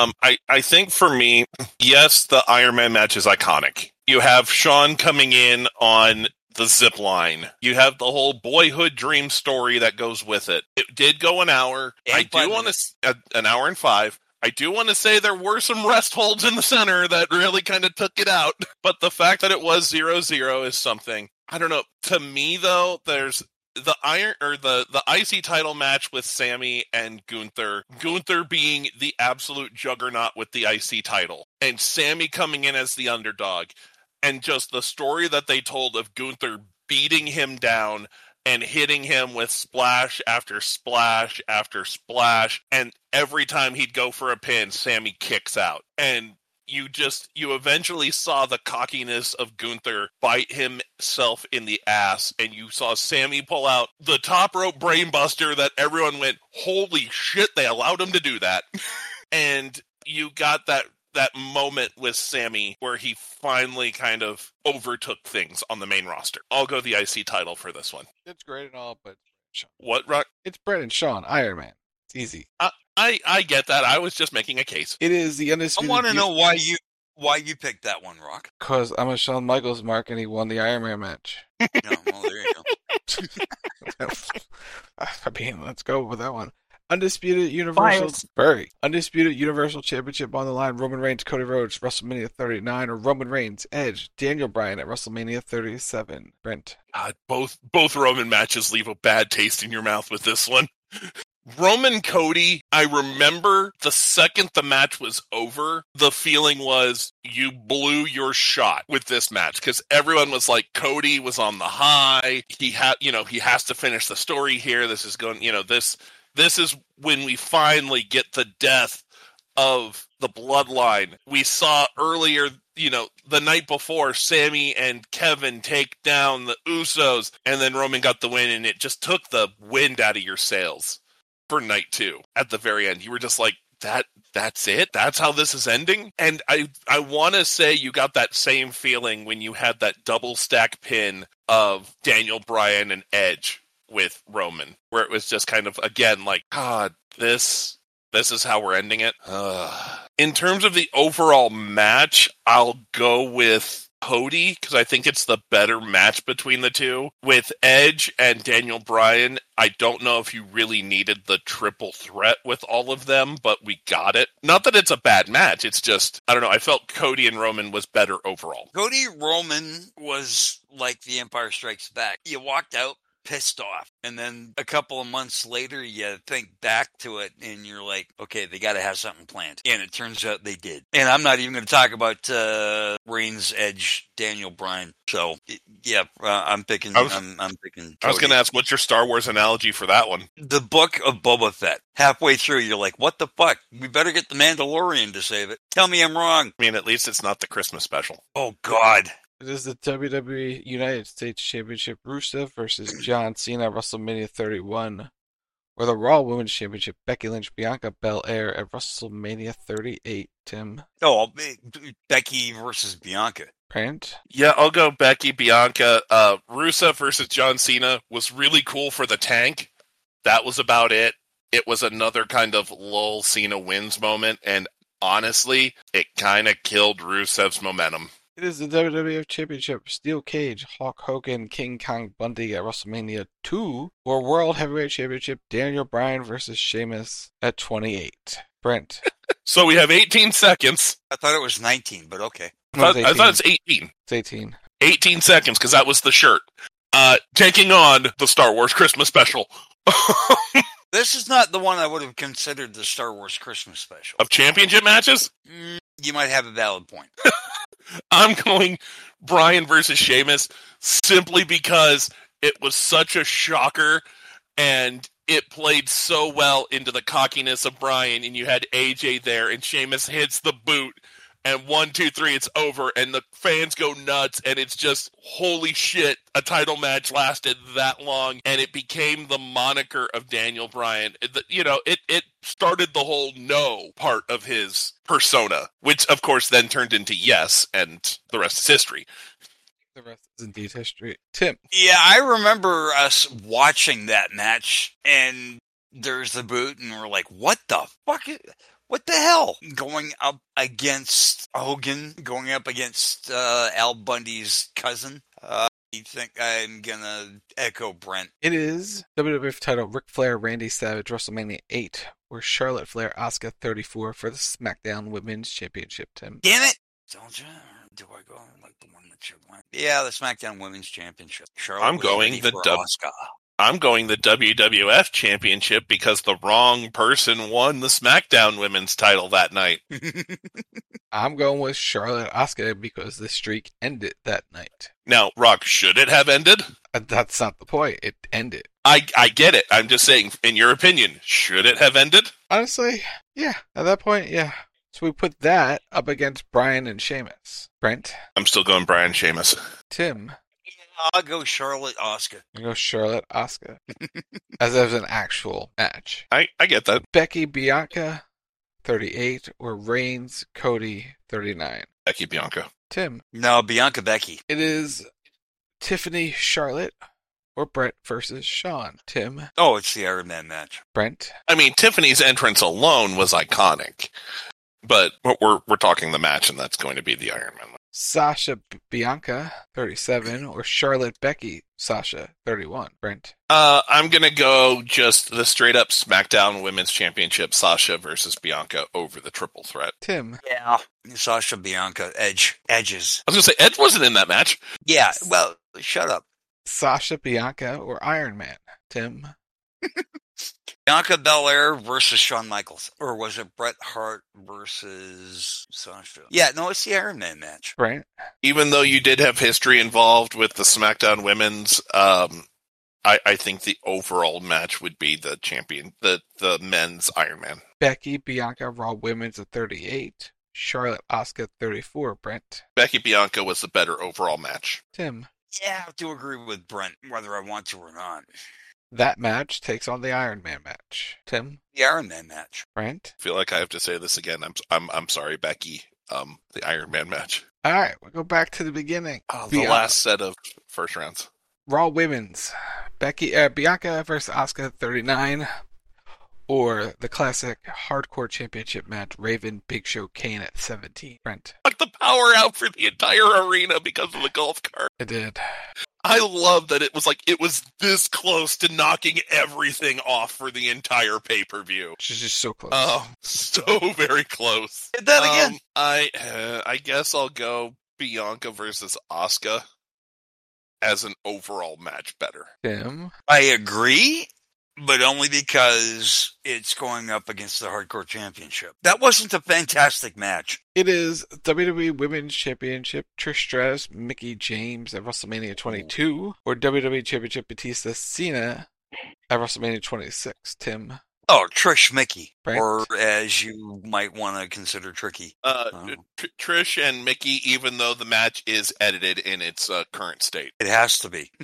I think for me, yes, the Iron Man match is iconic. You have Shawn coming in on the zip line. You have the whole boyhood dream story that goes with it. It did go an hour. I do want to... An hour and 5. I do want to say there were some rest holds in the center that really kind of took it out. But the fact that it was 0-0 is something. I don't know. To me, though, there's the the IC title match with Sammy and Gunther. Gunther being the absolute juggernaut with the IC title, and Sammy coming in as the underdog, and just the story that they told of Gunther beating him down and hitting him with splash after splash after splash, and every time he'd go for a pin, Sammy kicks out. And you eventually saw the cockiness of Gunther bite himself in the ass, and you saw Sammy pull out the top rope brainbuster that everyone went, holy shit, they allowed him to do that. And you got that moment with Sammy where he finally kind of overtook things on the main roster. I'll go the IC title for this one. It's great and all, but Shawn. What, Rock? It's Bret and Shawn, Iron Man. It's easy. I get that. I was just making a case. It is the undisputed. I want to know why you picked that one, Rock. Because I'm a Shawn Michaels mark and he won the Iron Man match. No, well, there you go. I mean, let's go with that one. Undisputed Universal Championship on the line. Roman Reigns, Cody Rhodes, WrestleMania 39, or Roman Reigns, Edge, Daniel Bryan at WrestleMania 37. Brent. God, both Roman matches leave a bad taste in your mouth with this one. Roman Cody, I remember the second the match was over, the feeling was you blew your shot with this match because everyone was like, Cody was on the high. He has to finish the story here. This is going, this is when we finally get the death of the bloodline. We saw earlier, the night before, Sammy and Kevin take down the Usos, and then Roman got the win, and it just took the wind out of your sails for night 2. At the very end, you were just like, that's it? That's how this is ending? And I want to say you got that same feeling when you had that double stack pin of Daniel Bryan and Edge with Roman, where it was just kind of, again, like, God, this is how we're ending it. In terms of the overall match, I'll go with Cody, because I think it's the better match between the two. With Edge and Daniel Bryan, I don't know if you really needed the triple threat with all of them, but we got it. Not that it's a bad match, it's just, I don't know, I felt Cody and Roman was better overall. Cody Roman was like The Empire Strikes Back. You walked out pissed off, and then a couple of months later you think back to it and you're like, okay, they got to have something planned, and it turns out they did. And I'm not even going to talk about Reigns, Edge, Daniel Bryan. So yeah, I'm picking I was Cody. going to ask, what's your Star Wars analogy for that one? The Book of Boba Fett. Halfway through you're like, what the fuck, we better get the Mandalorian to save it. Tell me I'm wrong. I mean, at least it's not the Christmas special. Oh God. It is the WWE United States Championship, Rusev versus John Cena, WrestleMania 31. Or the Raw Women's Championship, Becky Lynch, Bianca Belair at WrestleMania 38, Tim. Oh, Becky versus Bianca. Brent? Yeah, I'll go Becky, Bianca. Rusev versus John Cena was really cool for the tank. That was about it. It was another kind of lull Cena wins moment, and honestly, it kind of killed Rusev's momentum. It is the WWF Championship, Steel Cage, Hulk Hogan, King Kong Bundy at WrestleMania 2, or World Heavyweight Championship, Daniel Bryan versus Sheamus at 28. Brent. So we have 18 seconds. I thought it was 19, but okay. I thought it's 18. It's 18. 18 seconds, because that was the shirt. Taking on the Star Wars Christmas special. This is not the one I would have considered the Star Wars Christmas special. Of championship matches? You might have a valid point. I'm going Bryan versus Sheamus simply because it was such a shocker and it played so well into the cockiness of Bryan, and you had AJ there and Sheamus hits the boot and 1, 2, 3, it's over, and the fans go nuts, and it's just, holy shit, a title match lasted that long, and it became the moniker of Daniel Bryan. It started the whole no part of his persona, which, of course, then turned into yes, and the rest is history. The rest is indeed history. Tim. Yeah, I remember us watching that match, and there's the boot, and we're like, what the fuck? What the hell? Going up against Hogan, going up against Al Bundy's cousin. You think I'm gonna echo Brent? It is WWF title, Ric Flair, Randy Savage, WrestleMania 8, or Charlotte Flair, Asuka 34 for the SmackDown Women's Championship, Tim. Damn it! Don't you? Do I go like the one that you want? Yeah, the SmackDown Women's Championship. Charlotte I'm going the WWF Championship because the wrong person won the SmackDown Women's title that night. I'm going with Charlotte Asuka because the streak ended that night. Now, Rock, should it have ended? That's not the point. It ended. I get it. I'm just saying, in your opinion, should it have ended? Honestly, yeah. At that point, yeah. So we put that up against Bryan and Sheamus. Brent? I'm still going Bryan Sheamus. Tim? I'll go Charlotte Asuka. I'll go Charlotte Asuka. As if an actual match. I get that. Becky Bianca, 38, or Reigns Cody, 39. Becky Bianca. Tim? No, Bianca Becky. It is Tiffany Charlotte or Brett versus Shawn. Tim? Oh, it's the Iron Man match. Brent? I mean, Tiffany's entrance alone was iconic. But we're talking the match, and that's going to be the Iron Man. Sasha Bianca, 37, or Charlotte Becky Sasha, 31. Brent? I'm going to go just the straight-up SmackDown Women's Championship, Sasha versus Bianca over the triple threat. Tim? Yeah. Sasha Bianca, Edges. I was going to say, Edge wasn't in that match. Yeah, well, shut up. Sasha Bianca or Iron Man. Tim? Bianca Belair versus Shawn Michaels. Or was it Bret Hart versus Sasha? Yeah, no, it's the Iron Man match. Right. Even though you did have history involved with the SmackDown Women's, I think the overall match would be the champion, the men's Iron Man. Becky Bianca Raw Women's at 38. Charlotte Asuka 34. Brent? Becky Bianca was the better overall match. Tim? Yeah, I have to agree with Brent, whether I want to or not. That match takes on the Iron Man match. Tim? The Iron Man match. Brent? I feel like I have to say this again. I'm sorry, Becky. The Iron Man match. All right, we'll go back to the beginning. The last set of first rounds. Raw Women's. Bianca versus Asuka 39. Or the classic hardcore championship match, Raven, Big Show, Kane at 17. Brent? Took the power out for the entire arena because of the golf cart. It did. I love that it was this close to knocking everything off for the entire pay-per-view. Which is just so close. Oh, so very close. Did that again. I guess I'll go Bianca versus Asuka as an overall match better. Tim? I agree, but only because it's going up against the Hardcore Championship. That wasn't a fantastic match. It is WWE Women's Championship, Trish Stratus, Mickie James at WrestleMania 22, or WWE Championship Batista Cena at WrestleMania 26. Tim? Oh, Trish Mickey, Brent? or as you might want to consider Tricky. Trish and Mickey, even though the match is edited in its current state. It has to be.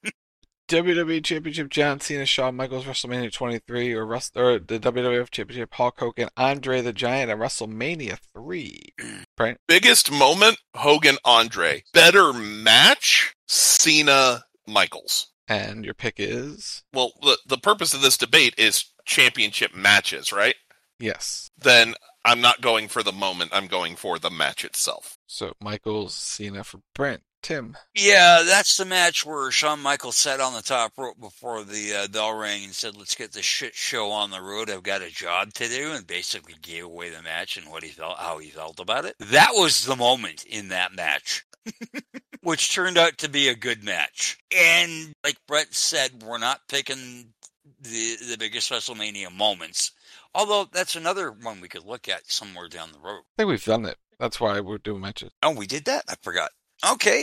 WWE Championship John Cena, Shawn Michaels, WrestleMania 23, or the WWF Championship Hulk Hogan, Andre the Giant at WrestleMania 3. Brent? Biggest moment, Hogan-Andre. Better match, Cena-Michaels. And your pick is? Well, the purpose of this debate is championship matches, right? Yes. Then I'm not going for the moment, I'm going for the match itself. So, Michaels, Cena for Brent. Tim? Yeah, that's the match where Shawn Michaels sat on the top rope before the bell rang and said, "Let's get this shit show on the road. I've got a job to do," and basically gave away the match and how he felt about it. That was the moment in that match, which turned out to be a good match. And like Brett said, we're not picking the biggest WrestleMania moments, although that's another one we could look at somewhere down the road. I think we've done it. That's why we're doing matches. Oh, we did that? I forgot. Okay,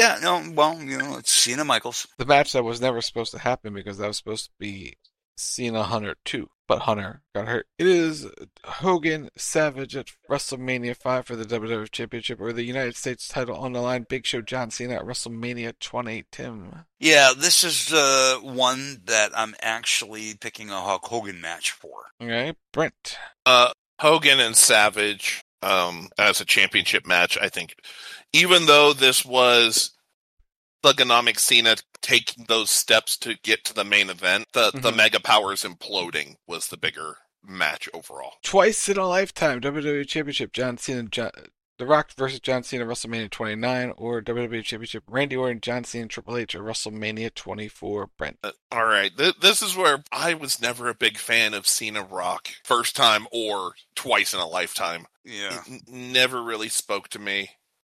it's Cena Michaels. The match that was never supposed to happen because that was supposed to be Cena Hunter 2, but Hunter got hurt. It is Hogan Savage at WrestleMania 5 for the WWF Championship, or the United States title on the line, Big Show John Cena at WrestleMania 28. Tim? Yeah, this is one that I'm actually picking a Hulk Hogan match for. Okay, Brent? Hogan and Savage as a championship match, I think. Even though this was Thugonomics Cena taking those steps to get to the main event, the Mega Powers imploding was the bigger match overall. Twice in a lifetime, WWE Championship John Cena, The Rock versus John Cena at WrestleMania 29, or WWE Championship Randy Orton, John Cena, Triple H at WrestleMania 24. Brent? All right, this is where I was never a big fan of Cena Rock, first time or twice in a lifetime. Yeah, it never really spoke to me.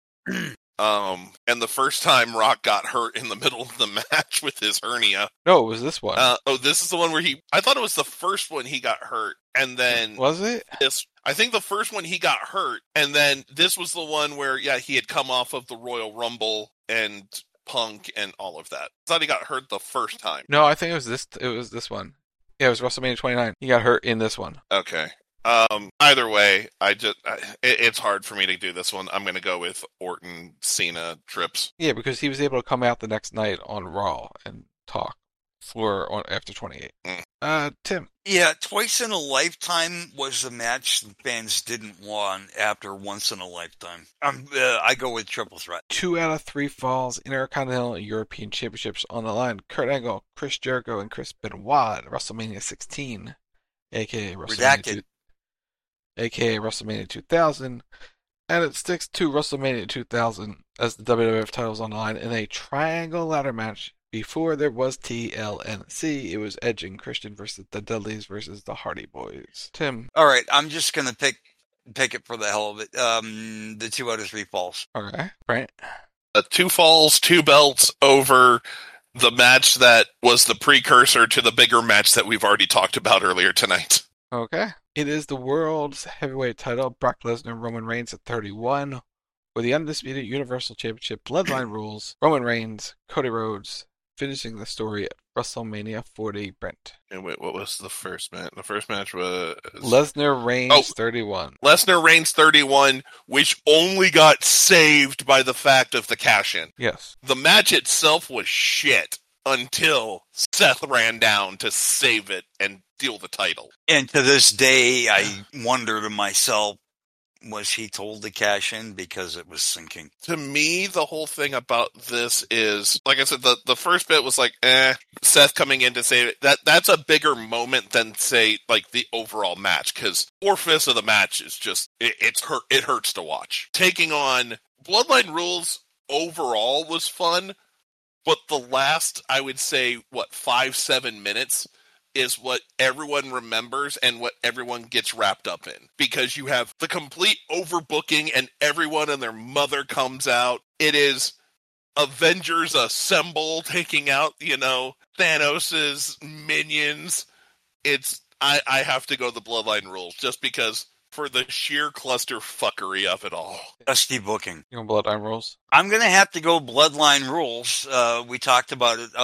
And the first time Rock got hurt in the middle of the match with his hernia. No, it was this one. This is the one where I thought it was the first one he got hurt, and then was it? I think the first one he got hurt, and then this was the one where he had come off of the Royal Rumble and Punk and all of that. I thought he got hurt the first time. No, I think it was this. It was this one. Yeah, it was WrestleMania 29. He got hurt in this one. Okay. Either way, it's hard for me to do this one. I'm going to go with Orton, Cena, Trips. Yeah, because he was able to come out the next night on Raw and talk after 28. Tim? Yeah, twice in a lifetime was the match the fans didn't want after once in a lifetime. I go with Triple Threat. 2 out of 3 falls, Intercontinental and European Championships on the line. Kurt Angle, Chris Jericho, and Chris Benoit at WrestleMania 16, a.k.a. WrestleMania 2000, and it sticks to WrestleMania 2000 as the WWF titles on the line in a triangle ladder match. Before there was TLNC, it was Edge and Christian versus the Dudleys versus the Hardy Boys. Tim? All right, I'm just going to pick it for the hell of it. The 2 out of 3 falls. Okay, right. 2 falls, 2 belts over the match that was the precursor to the bigger match that we've already talked about earlier tonight. Okay. It is the world's heavyweight title, Brock Lesnar, Roman Reigns at 31, with the undisputed Universal Championship Bloodline rules, Roman Reigns, Cody Rhodes, finishing the story at WrestleMania 40. Brent? And wait, what was the first match? The first match was Lesnar Reigns 31. Lesnar Reigns 31, which only got saved by the fact of the cash-in. Yes. The match itself was shit. until Seth ran down to save it and steal the title. And to this day, I wonder to myself, was he told to cash in because it was sinking? To me, the whole thing about this is, like I said, the first bit was like, Seth coming in to save it. That's a bigger moment than, say, like the overall match, because 4/5 of the match is just, it hurts to watch. Taking on Bloodline Rules overall was fun, but the last, I would say, 5-7 minutes is what everyone remembers and what everyone gets wrapped up in. Because you have the complete overbooking and everyone and their mother comes out. It is Avengers Assemble taking out, Thanos' minions. I have to go the Bloodline Rules just because for the sheer clusterfuckery of it all. Dusty booking. You want Bloodline Rules? I'm going to have to go Bloodline Rules. We talked about it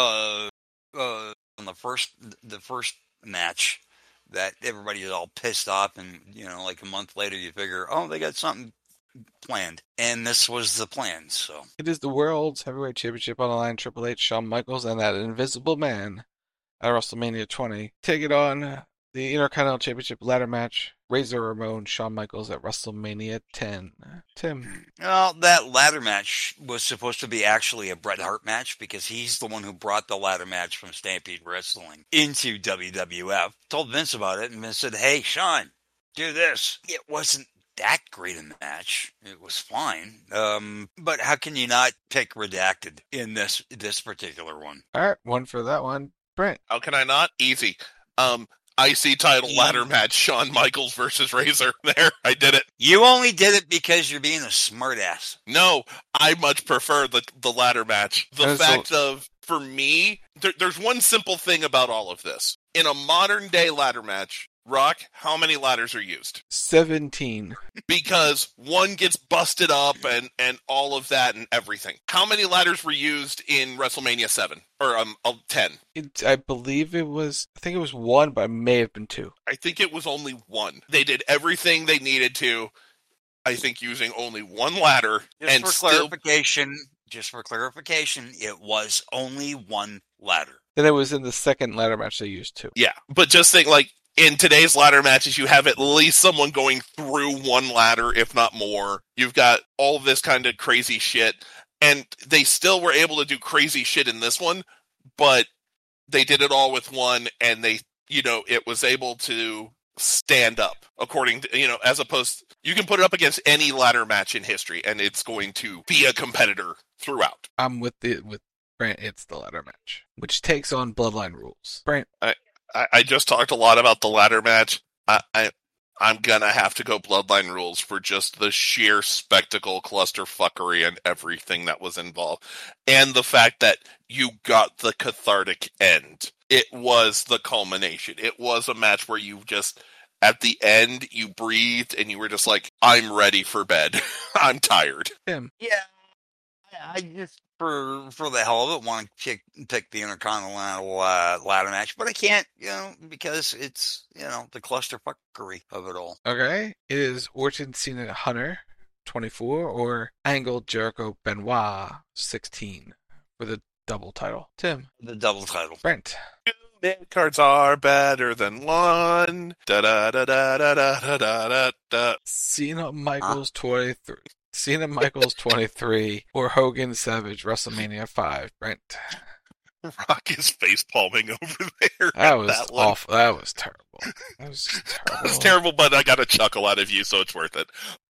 on the first match that everybody is all pissed off, and like a month later you figure, they got something planned, and this was the plan. So it is the World's Heavyweight Championship on the line. Triple H, Shawn Michaels, and that Invisible Man at WrestleMania 20 take it on the Intercontinental Championship ladder match. Razor Ramon, Shawn Michaels at WrestleMania 10. Tim. Well, that ladder match was supposed to be actually a Bret Hart match because he's the one who brought the ladder match from Stampede Wrestling into WWF. Told Vince about it, and Vince said, "Hey, Shawn, do this." It wasn't that great a match. It was fine. But how can you not pick Redacted in this particular one? All right, one for that one. Brent. How can I not? Easy. IC title ladder match, Shawn Michaels versus Razor. There, I did it. You only did it because you're being a smartass. No, I much prefer the ladder match. The fact of, for me, there's one simple thing about all of this. In a modern day ladder match, Rock, how many ladders are used? 17. Because one gets busted up and all of that and everything. How many ladders were used in WrestleMania 7? Or 10? I think it was one, but it may have been 2. I think it was only 1. They did everything they needed to, I think, using only one ladder. Just for clarification, it was only one ladder. Then it was in the second ladder match they used 2. Yeah, but just think, like, in today's ladder matches, you have at least someone going through one ladder, if not more. You've got all this kind of crazy shit. And they still were able to do crazy shit in this one, but they did it all with one, and they, it was able to stand up, according to, as opposed, you can put it up against any ladder match in history, and it's going to be a competitor throughout. I'm with Brent, it's the ladder match, which takes on Bloodline Rules. Brent. I just talked a lot about the ladder match. I'm gonna have to go Bloodline Rules for just the sheer spectacle, clusterfuckery, and everything that was involved. And the fact that you got the cathartic end. It was the culmination. It was a match where you just, at the end, you breathed and you were just like, I'm ready for bed. I'm tired. Tim. Yeah. I just, for the hell of it, want to pick the Intercontinental ladder match, but I can't, because it's, the clusterfuckery of it all. Okay. It is Orton, Cena, Hunter, 24, or Angle, Jericho, Benoit, 16, for the double title. Tim. The double title. Brent. 2 mid-cards are better than 1. Da-da-da-da-da-da-da-da-da. Cena, Michaels, 23. Cena, Michaels, 23, or Hogan, Savage, WrestleMania 5. Brent. Rock is face palming over there. That was awful. That was terrible. That was terrible. It was terrible, but I got a chuckle out of you, so it's worth it.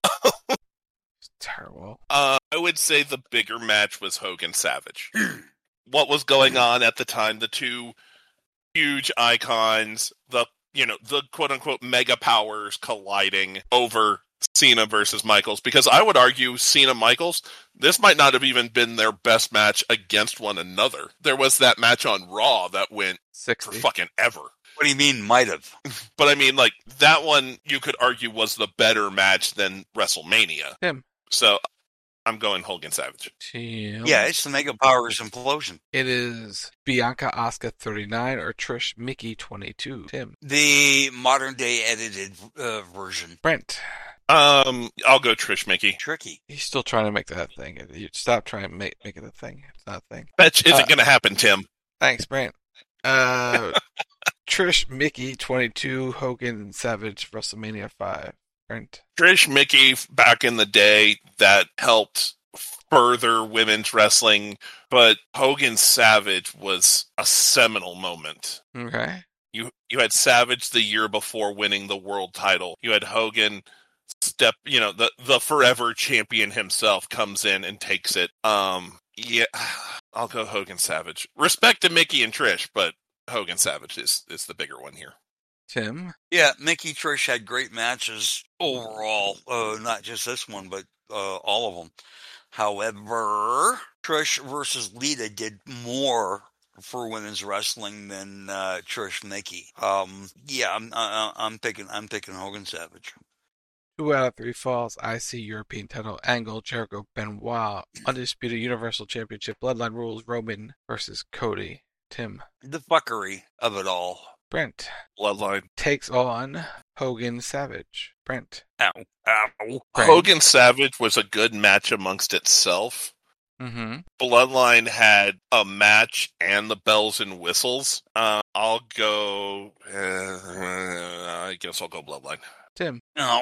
It's terrible. I would say the bigger match was Hogan Savage. What was going on at the time? The two huge icons, the quote-unquote mega powers colliding over Cena versus Michaels, because I would argue Cena-Michaels, this might not have even been their best match against one another. There was that match on Raw that went 60. for fucking ever. What do you mean, might have? But I mean, like, that one, you could argue, was the better match than WrestleMania. Tim. So, I'm going Hogan Savage. Tim. Yeah, it's the Mega Powers implosion. It is Bianca Asuka 39 or Trish Mickey 22. Tim. The modern day edited version. Brent. I'll go Trish Mickey. Tricky. He's still trying to make that thing. You stop trying to make it a thing. It's not a thing. Fetch isn't going to happen, Tim. Thanks, Brent. Trish, Mickey, 22, Hogan, Savage, WrestleMania 5. Brent. Trish, Mickey, back in the day, that helped further women's wrestling, but Hogan Savage was a seminal moment. Okay. You had Savage the year before winning the world title. You had Hogan the forever champion himself comes in and takes it. Yeah, I'll go Hogan Savage. Respect to Mickey and Trish, but Hogan Savage is the bigger one here. Tim? Yeah, Mickey Trish had great matches overall. Not just this one, but all of them. However, Trish versus Lita did more for women's wrestling than Trish Mickey. Yeah, I'm picking Hogan Savage. 2 out of 3 falls. IC European title. Angle, Jericho, Benoit. Undisputed Universal Championship. Bloodline rules. Roman versus Cody. Tim? The fuckery of it all. Brent? Bloodline takes on Hogan Savage. Brent? Ow. Brent. Hogan Savage was a good match amongst itself. Mm-hmm. Bloodline had a match and the bells and whistles. I'll go. I guess I'll go Bloodline. Tim? No.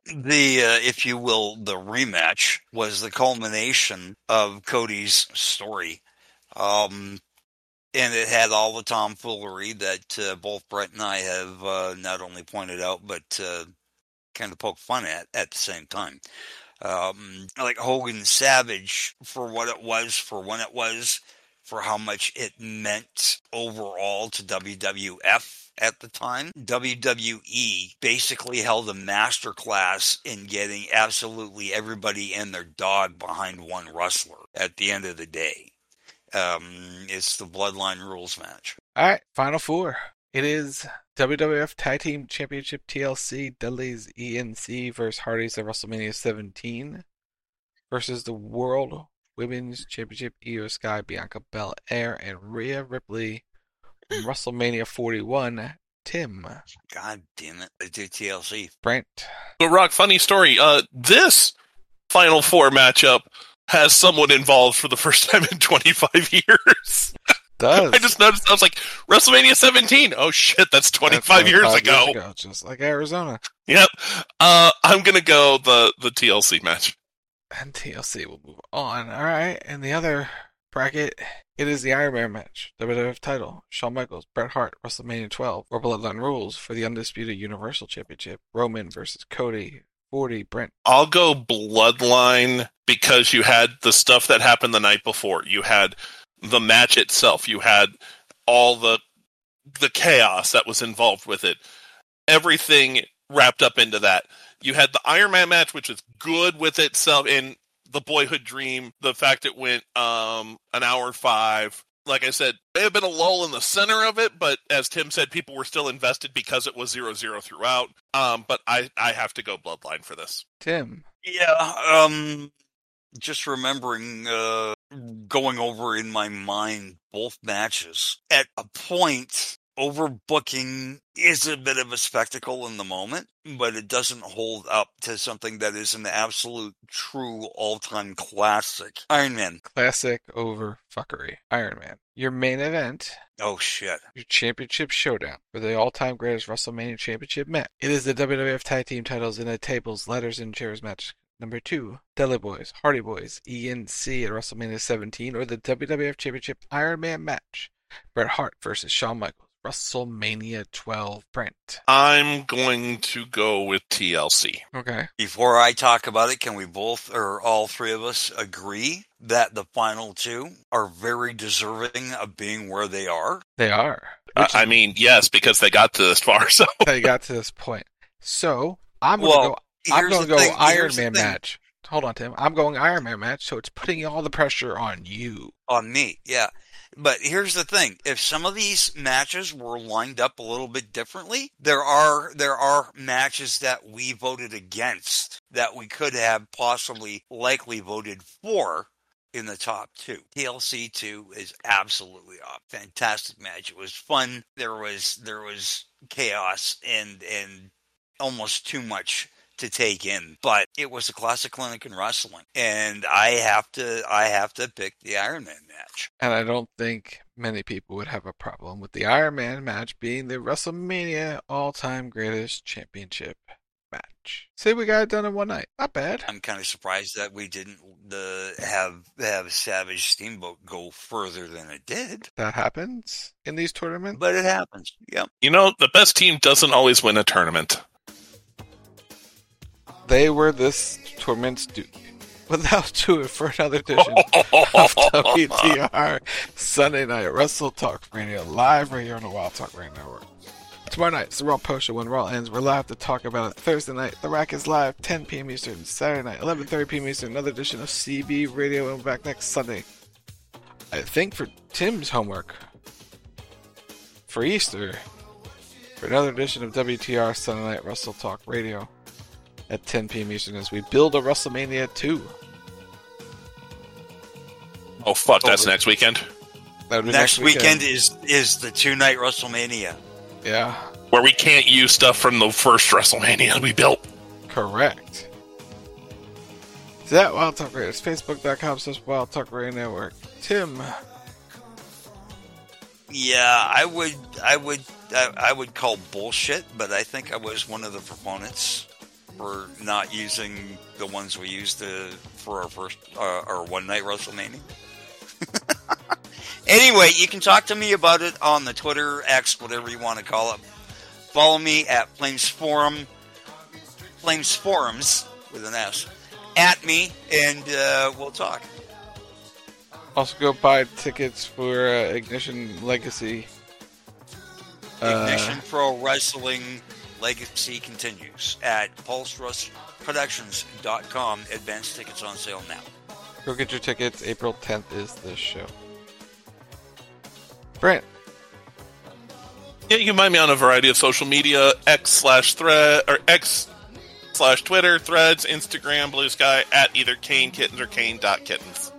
If you will, the rematch was the culmination of Cody's story. And it had all the tomfoolery that both Brett and I have not only pointed out, but kind of poked fun at the same time. Like Hogan Savage, for what it was, for when it was, for how much it meant overall to WWF at the time. WWE basically held a master class in getting absolutely everybody and their dog behind one wrestler at the end of the day. It's the Bloodline Rules match. All right, Final Four. It is WWF Tag Team Championship TLC, Dudley's ENC versus Hardy's at WrestleMania 17 versus the World Women's Championship Io Sky, Bianca Belair, and Rhea Ripley from WrestleMania 41. Tim? God damn it. They do TLC. Brent? The Rock, funny story. This Final Four matchup has someone involved for the first time in 25 years. Does. I just noticed, I was like, WrestleMania 17. Oh shit, that's 25 years ago. Just like Arizona. Yep. I'm gonna go the TLC match. And TLC will move on. Alright, and the other bracket, it is the Iron Man match. WWF title, Shawn Michaels, Bret Hart, WrestleMania 12, or Bloodline rules for the Undisputed Universal Championship, Roman versus Cody. 40, Brent. I'll go Bloodline because you had the stuff that happened the night before. You had the match itself. You had all the chaos that was involved with it. Everything wrapped up into that. You had the Iron Man match, which was good with itself, in the Boyhood Dream. The fact it went an hour 5. Like I said, may have been a lull in the center of it, but as Tim said, people were still invested because it was 0-0 throughout. But I have to go Bloodline for this. Tim? Yeah, just remembering going over in my mind both matches. At a point, overbooking is a bit of a spectacle in the moment, but it doesn't hold up to something that is an absolute true all-time classic. Iron Man. Classic over fuckery. Iron Man. Your main event. Oh, shit. Your championship showdown for the all-time greatest WrestleMania championship match. It is the WWF Tag Team titles in a tables, ladders, and chairs match. Number 2, Dudley Boys, Hardy Boys, ENC at WrestleMania 17, or the WWF Championship Iron Man match. Bret Hart versus Shawn Michaels. WrestleMania 12, Brent. I'm going to go with TLC. Okay. Before I talk about it, can we both, or all three of us, agree that the final two are very deserving of being where they are? They are. I mean, yes, because they got to this far. So they got to this point. So I'm going to go Iron Man match. Hold on, Tim. I'm going Iron Man match, so it's putting all the pressure on you. On me, yeah. But here's the thing. If some of these matches were lined up a little bit differently, there are matches that we voted against that we could have possibly likely voted for in the top 2. TLC 2 is absolutely a fantastic match. It was fun. There was chaos and almost too much to take in, but it was a classic clinic in wrestling, and I have to pick the Iron Man match. And I don't think many people would have a problem with the Iron Man match being the WrestleMania all-time greatest championship match. Say we got it done in one night. Not bad. I'm kind of surprised that we didn't have Savage Steamboat go further than it did. That happens in these tournaments. But it happens. Yep. You know, the best team doesn't always win a tournament. They were this tournament's Duke. Without do it for another edition of WTR Sunday Night Wrestle Talk Radio, live right here on the Wild Talk Radio Network. Tomorrow night, it's the Raw Post Show. When Raw ends, we're live to talk about it. Thursday night, The Rack is live, 10 p.m. Eastern. Saturday night, 11:30 p.m. Eastern, another edition of CB Radio. And we're back next Sunday. I think for Tim's homework, for Easter, for another edition of WTR Sunday Night Wrestle Talk Radio at 10 p.m. Eastern as we build a WrestleMania 2. Oh, fuck, that's next weekend? Next weekend is the 2-night WrestleMania. Yeah. Where we can't use stuff from the first WrestleMania we built. Correct. Is that Wild Talk Radio? It's Facebook.com/Wild Talk Radio Network. Tim. Yeah, I would call bullshit, but I think I was one of the proponents for not using the ones we used for our first our one-night WrestleMania. Anyway, you can talk to me about it on the Twitter, X, whatever you want to call it. Follow me at Flames Forums with an S, at me, and we'll talk. Also, go buy tickets for Ignition Legacy. Ignition Pro Wrestling Legacy continues at PulseRushProductions.com. Advance tickets on sale now. Go get your tickets. April 10th is the show. Brent. Yeah, you can find me on a variety of social media, X/Twitter, Threads, Instagram, Blue Sky, at either Kane Kittens or Kane.Kittens.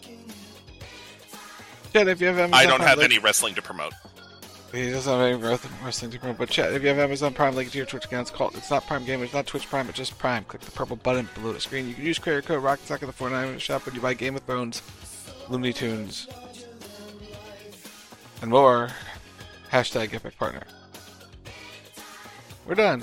Chat, if you have Amazon I don't Prime, have any wrestling to promote. He doesn't have any wrestling to promote, but chat, if you have Amazon Prime, link to your Twitch account. It's not Prime Gamers, not Twitch Prime, it's just Prime. Click the purple button below the screen. You can use creator code ROCKETSOCK at the $4.99 shop when you buy Game of Thrones, Looney Tunes, and more. Hashtag Epic Partner. We're done.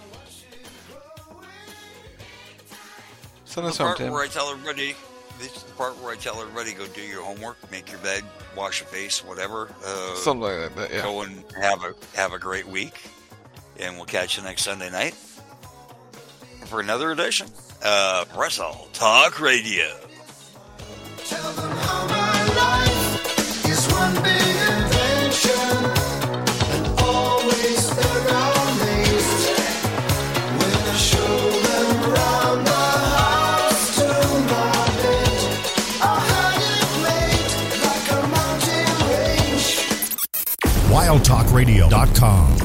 Send us home, Tim. This is the part where I tell everybody, go do your homework, make your bed, wash your face, whatever. Something like that, yeah. Go and have a great week. And we'll catch you next Sunday night for another edition of Wrestle Talk Radio. Tell them how my life is one big adventure, and always they're amazed when I show them around the house to my bed. I'll hide it late like a mountain range. WildTalkRadio.com